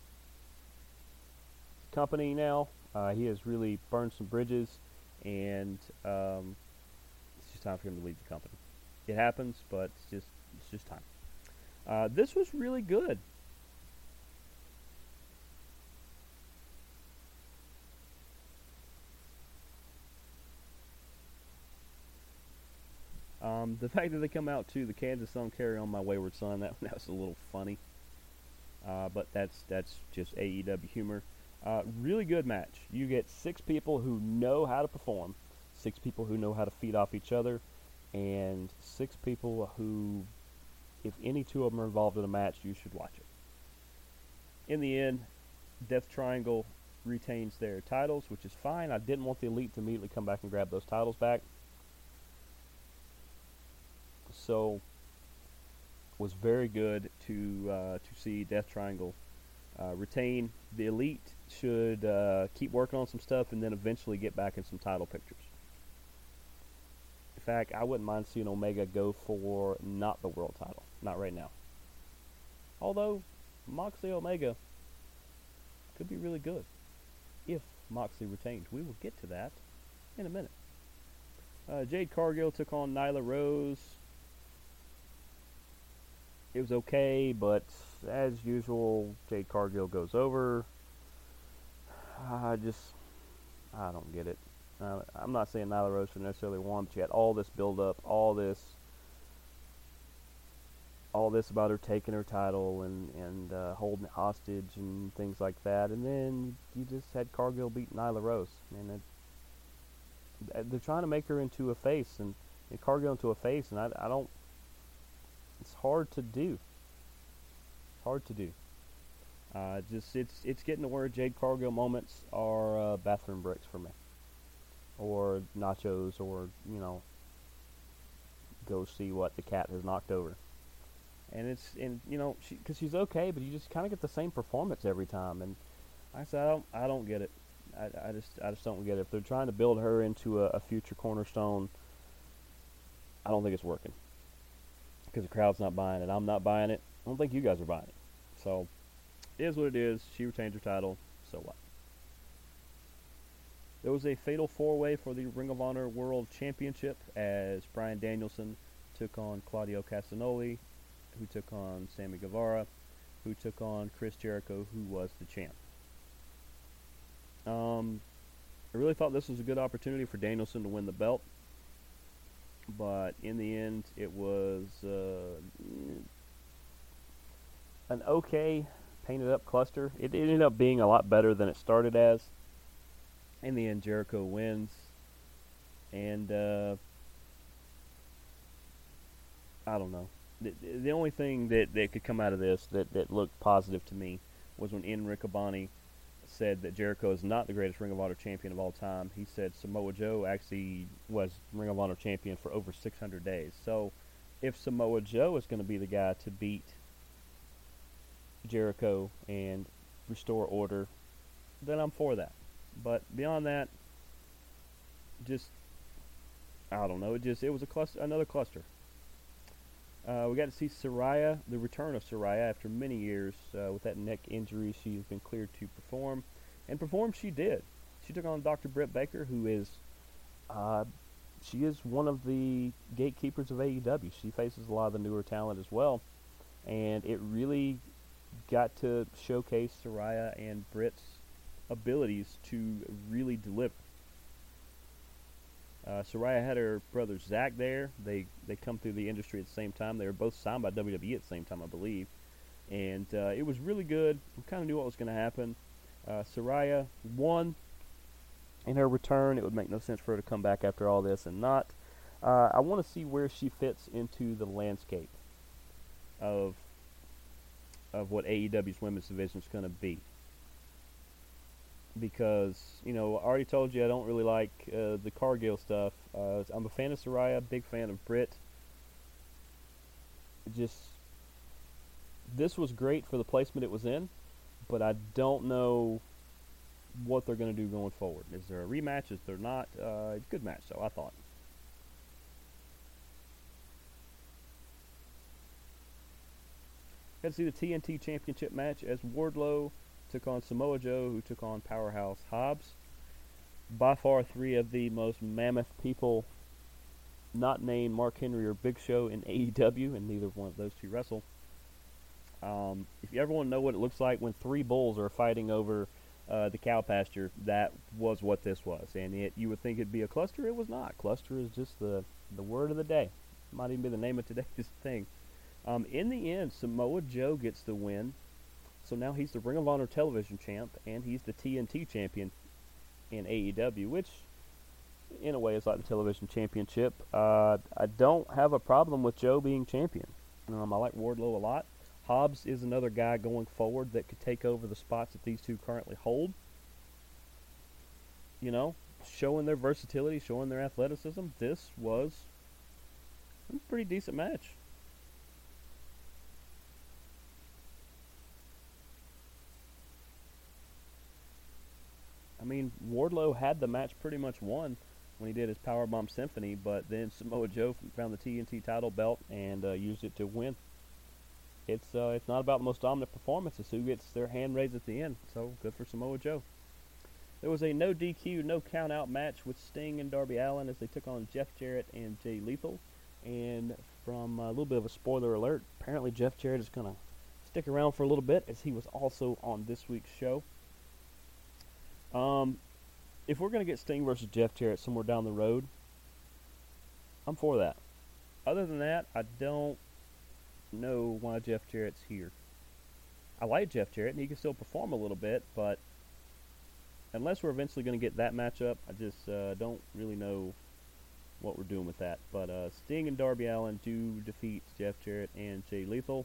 company now. Uh, he has really burned some bridges, and um, it's just time for him to leave the company. It happens, but it's just it's just time. Uh, this was really good. Um, the fact that they come out to the Kansas song "Carry On My Wayward Son," that that was a little funny, uh, but that's that's just A E W humor. Uh, really good match. You get six people who know how to perform, six people who know how to feed off each other, and six people who, if any two of them are involved in a match, you should watch it. In the end, Death Triangle retains their titles, which is fine. I didn't want the Elite to immediately come back and grab those titles back. So, was very good to uh, to see Death Triangle uh, retain. The Elite should uh, keep working on some stuff and then eventually get back in some title pictures. In fact, I wouldn't mind seeing Omega go for not the world title. Not right now. Although, Moxley Omega could be really good if Moxley retains. We will get to that in a minute. Uh, Jade Cargill took on Nyla Rose. It was okay, but as usual, Jade Cargill goes over. I just, I don't get it. Uh, I'm not saying Nyla Rose should necessarily won, but she had all this build-up, all this, all this about her taking her title and and uh, holding it hostage and things like that, and then you just had Cargill beat Nyla Rose. And it, they're trying to make her into a face, and, and Cargill into a face, and I, I don't. It's hard to do. It's hard to do. Uh, just it's it's getting to where Jade Cargill moments are uh, bathroom breaks for me, or nachos, or you know, go see what the cat has knocked over. And it's and you know she because she's okay, but you just kind of get the same performance every time. And like I said, I don't I don't get it. I, I just I just don't get it. If they're trying to build her into a, a future cornerstone, I don't think it's working. Because the crowd's not buying it. I'm not buying it. I don't think you guys are buying it. So, it is what it is. She retains her title. So what? There was a fatal four-way for the Ring of Honor World Championship as Bryan Danielson took on Claudio Castagnoli, who took on Sammy Guevara, who took on Chris Jericho, who was the champ. Um, I really thought this was a good opportunity for Danielson to win the belt. But in the end, it was uh, an okay painted up cluster. It, it ended up being a lot better than it started as. In the end, Jericho wins. And uh, I don't know. The, the only thing that, that could come out of this that, that looked positive to me was when Ian Riccaboni said that Jericho is not the greatest Ring of Honor champion of all time. He said Samoa Joe actually was Ring of Honor champion for over six hundred days. So if Samoa Joe is going to be the guy to beat Jericho and restore order, then I'm for that. But beyond that, just, I don't know. It just it was a cluster, another cluster. Uh, we got to see Saraya, the return of Saraya after many years uh, with that neck injury. She has been cleared to perform, and perform she did. She took on Doctor Britt Baker, who is, uh, she is one of the gatekeepers of A E W. She faces a lot of the newer talent as well, and it really got to showcase Saraya and Britt's abilities to really deliver. Uh, Saraya had her brother Zach there. They they come through the industry at the same time. They were both signed by W W E at the same time, I believe. And uh, it was really good. We kind of knew what was going to happen. Uh, Saraya won. In her return, it would make no sense for her to come back after all this and not. Uh, I want to see where she fits into the landscape of of what A E W's women's division is going to be. Because, you know, I already told you I don't really like uh, the Cargill stuff. Uh, I'm a fan of Saraya, big fan of Britt. Just, this was great for the placement it was in, but I don't know what they're going to do going forward. Is there a rematch? Is there not? Uh, it's a good match, so I thought. Got to see the T N T Championship match as Wardlow took on Samoa Joe, who took on Powerhouse Hobbs. By far three of the most mammoth people not named Mark Henry or Big Show in A E W, and neither one of those two wrestle. Um, if you ever want to know what it looks like when three bulls are fighting over uh, the cow pasture, that was what this was. And it, you would think it'd be a cluster. It was not. Cluster is just the, the word of the day. Might even be the name of today's thing. Um, in the end, Samoa Joe gets the win. So now he's the Ring of Honor television champ, and he's the T N T champion in A E W, which in a way is like the television championship. Uh, I don't have a problem with Joe being champion. Um, I like Wardlow a lot. Hobbs is another guy going forward that could take over the spots that these two currently hold. You know, showing their versatility, showing their athleticism. This was a pretty decent match. I mean, Wardlow had the match pretty much won when he did his Powerbomb Symphony, but then Samoa Joe found the T N T title belt and uh, used it to win. It's uh, it's not about the most dominant performance, it's who gets their hand raised at the end, so good for Samoa Joe. There was a no D Q, no count-out match with Sting and Darby Allin as they took on Jeff Jarrett and Jay Lethal. And from a little bit of a spoiler alert, apparently Jeff Jarrett is going to stick around for a little bit as he was also on this week's show. Um, if we're going to get Sting versus Jeff Jarrett somewhere down the road, I'm for that. Other than that, I don't know why Jeff Jarrett's here. I like Jeff Jarrett, and he can still perform a little bit, but unless we're eventually going to get that matchup, I just uh, don't really know what we're doing with that. But uh, Sting and Darby Allin do defeat Jeff Jarrett and Jay Lethal.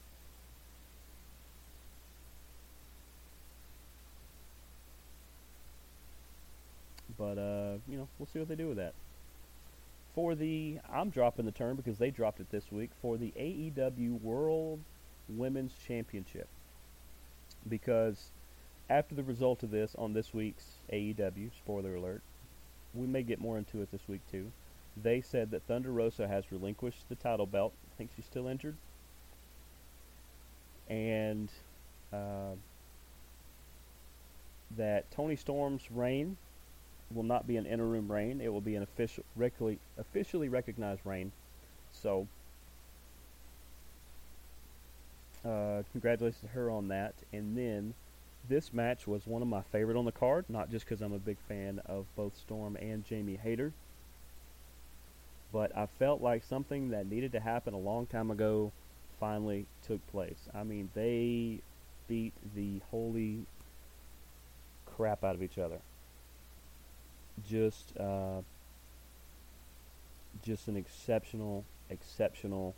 But, uh, you know, we'll see what they do with that. For the, I'm dropping the term because they dropped it this week, for the A E W World Women's Championship. Because after the result of this on this week's A E W, spoiler alert, we may get more into it this week too, they said that Thunder Rosa has relinquished the title belt. I think she's still injured. And uh, that Toni Storm's reign will not be an interim reign. It will be an official, regularly, officially recognized reign. So, uh, congratulations to her on that. And then, this match was one of my favorite on the card, not just because I'm a big fan of both Storm and Jamie Hayter, but I felt like something that needed to happen a long time ago finally took place. I mean, they beat the holy crap out of each other. Just, uh, just an exceptional, exceptional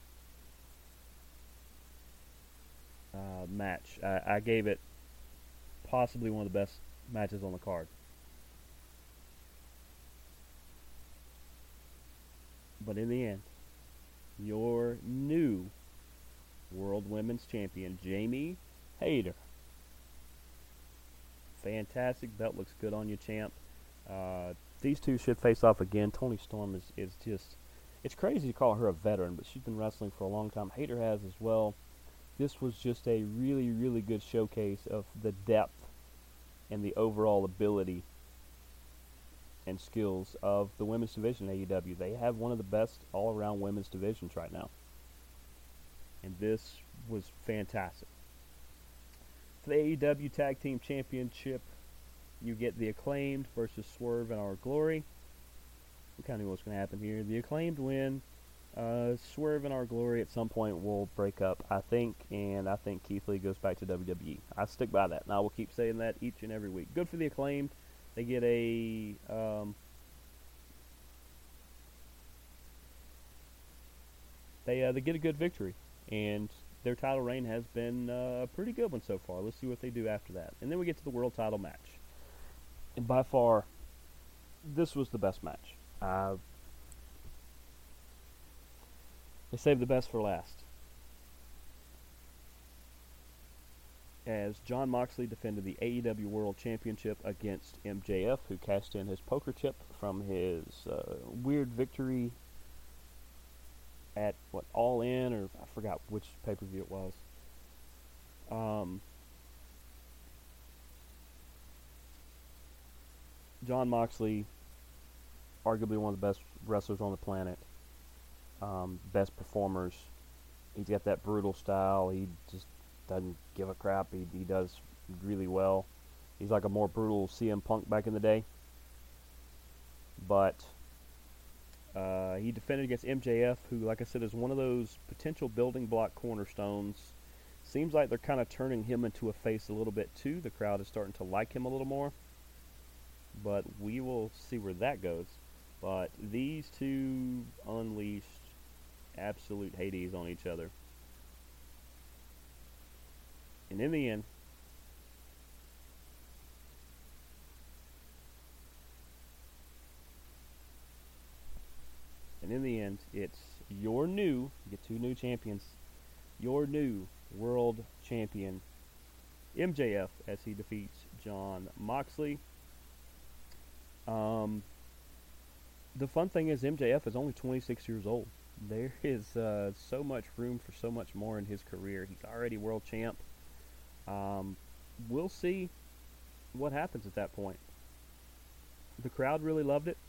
uh, match. I, I gave it possibly one of the best matches on the card. But in the end, your new World Women's Champion, Jamie Hayter. Fantastic. Belt looks good on you, champ. Uh, these two should face off again. Toni Storm is, is just, it's crazy to call her a veteran, but she's been wrestling for a long time. Hayter has as well. This was just a really, really good showcase of the depth and the overall ability and skills of the women's division in A E W. They have one of the best all-around women's divisions right now. And this was fantastic. For the A E W Tag Team Championship, you get the Acclaimed versus Swerve and Our Glory. We kind of knew what's going to happen here. The Acclaimed win. Uh, Swerve and Our Glory at some point will break up, I think, and I think Keith Lee goes back to W W E. I stick by that, and I will keep saying that each and every week. Good for the Acclaimed. They get a um, they uh, they get a good victory, and their title reign has been uh, a pretty good one so far. Let's see what they do after that, and then we get to the world title match. And by far, this was the best match. Uh, they saved the best for last. As Jon Moxley defended the A E W World Championship against M J F, who cashed in his poker chip from his uh, weird victory at what All In, or I forgot which pay per view it was. Um, Jon Moxley, arguably one of the best wrestlers on the planet, um, best performers. He's got that brutal style. He just doesn't give a crap. He he does really well. He's like a more brutal C M Punk back in the day. But uh, he defended against M J F, who, like I said, is one of those potential building block cornerstones. Seems like they're kind of turning him into a face a little bit too. The crowd is starting to like him a little more. But we will see where that goes. But these two unleashed absolute Hades on each other. And in the end, and in the end, it's your new, you get two new champions, your new world champion, M J F, as he defeats Jon Moxley. Um, the fun thing is M J F is only twenty-six years old. There is uh, so much room for so much more in his career. He's already world champ. Um, we'll see what happens at that point. The crowd really loved it.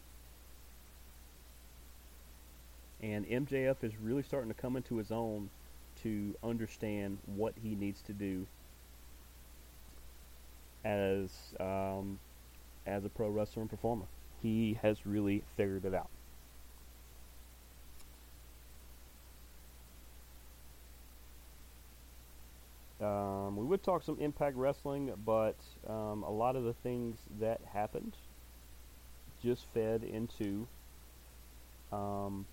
And M J F is really starting to come into his own to understand what he needs to do as um, as a pro wrestler and performer. He has really figured it out. Um, we would talk some Impact Wrestling, but um, a lot of the things that happened just fed into um,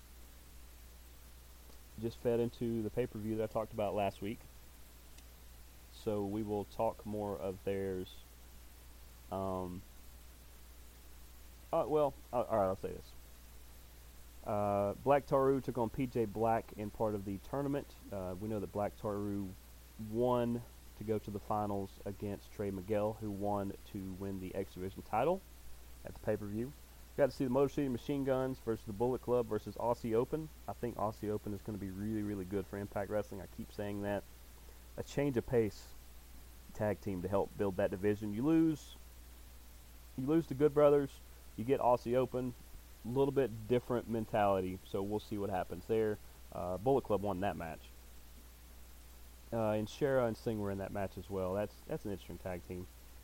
just fed into the pay-per-view that I talked about last week. So we will talk more of theirs. Um, uh, well, uh, all right, I'll say this. Uh, Black Tauru took on P J Black in part of the tournament. Uh, we know that Black Tauru won to go to the finals against Trey Miguel, who won to win the X Division title at the pay-per-view. Got to see the Motor City Machine Guns versus the Bullet Club versus Aussie Open. I think Aussie Open is going to be really, really good for Impact Wrestling. I keep saying that. A change of pace tag team to help build that division. You lose, you lose the Good Brothers. You get Aussie Open. A little bit different mentality, so we'll see what happens there. Uh, Bullet Club won that match. Uh, and Shera and Singh were in that match as well. That's that's an interesting tag team.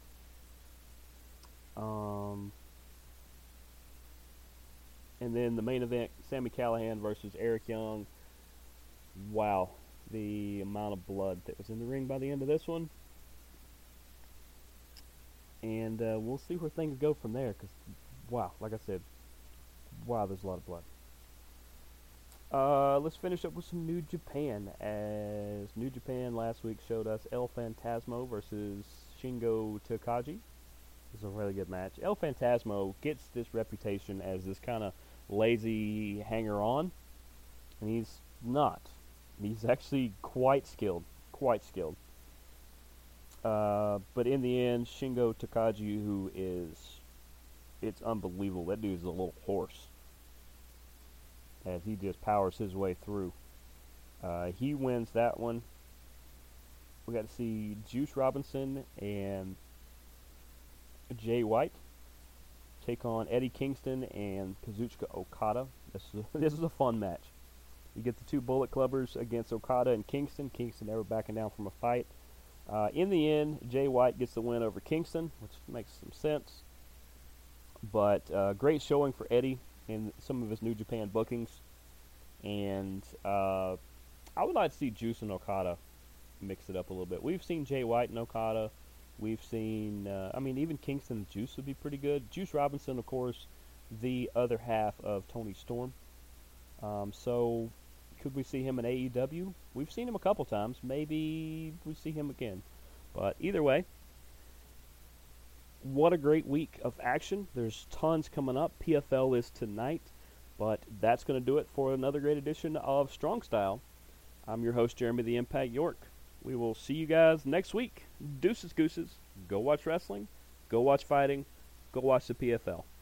Um, and then the main event, Sami Callihan versus Eric Young. Wow, the amount of blood that was in the ring by the end of this one. And uh, we'll see where things go from there, because, wow, like I said, wow, there's a lot of blood. Uh, let's finish up with some New Japan, as New Japan last week showed us El Phantasmo versus Shingo Takagi. This is a really good match. El Phantasmo gets this reputation as this kind of lazy hanger-on, and he's not. He's actually quite skilled, quite skilled. Uh, but in the end, Shingo Takagi, who is, it's unbelievable. That dude's a little horse, as he just powers his way through. Uh, he wins that one. We got to see Juice Robinson and Jay White take on Eddie Kingston and Kazuchika Okada. This is a, this is a fun match. You get the two Bullet Clubbers against Okada and Kingston. Kingston never backing down from a fight. Uh, in the end, Jay White gets the win over Kingston, which makes some sense. But uh, great showing for Eddie in some of his New Japan bookings. And uh, I would like to see Juice and Okada mix it up a little bit. We've seen Jay White and Okada. We've seen, uh, I mean, even Kingston and Juice would be pretty good. Juice Robinson, of course, the other half of Tony Storm. Um, so, could we see him in A E W? We've seen him a couple times. Maybe we see him again. But either way, what a great week of action. There's tons coming up. P F L is tonight. But that's going to do it for another great edition of Strong Style. I'm your host, Jeremy the Impact York. We will see you guys next week. Deuces, gooses. Go watch wrestling. Go watch fighting. Go watch the P F L.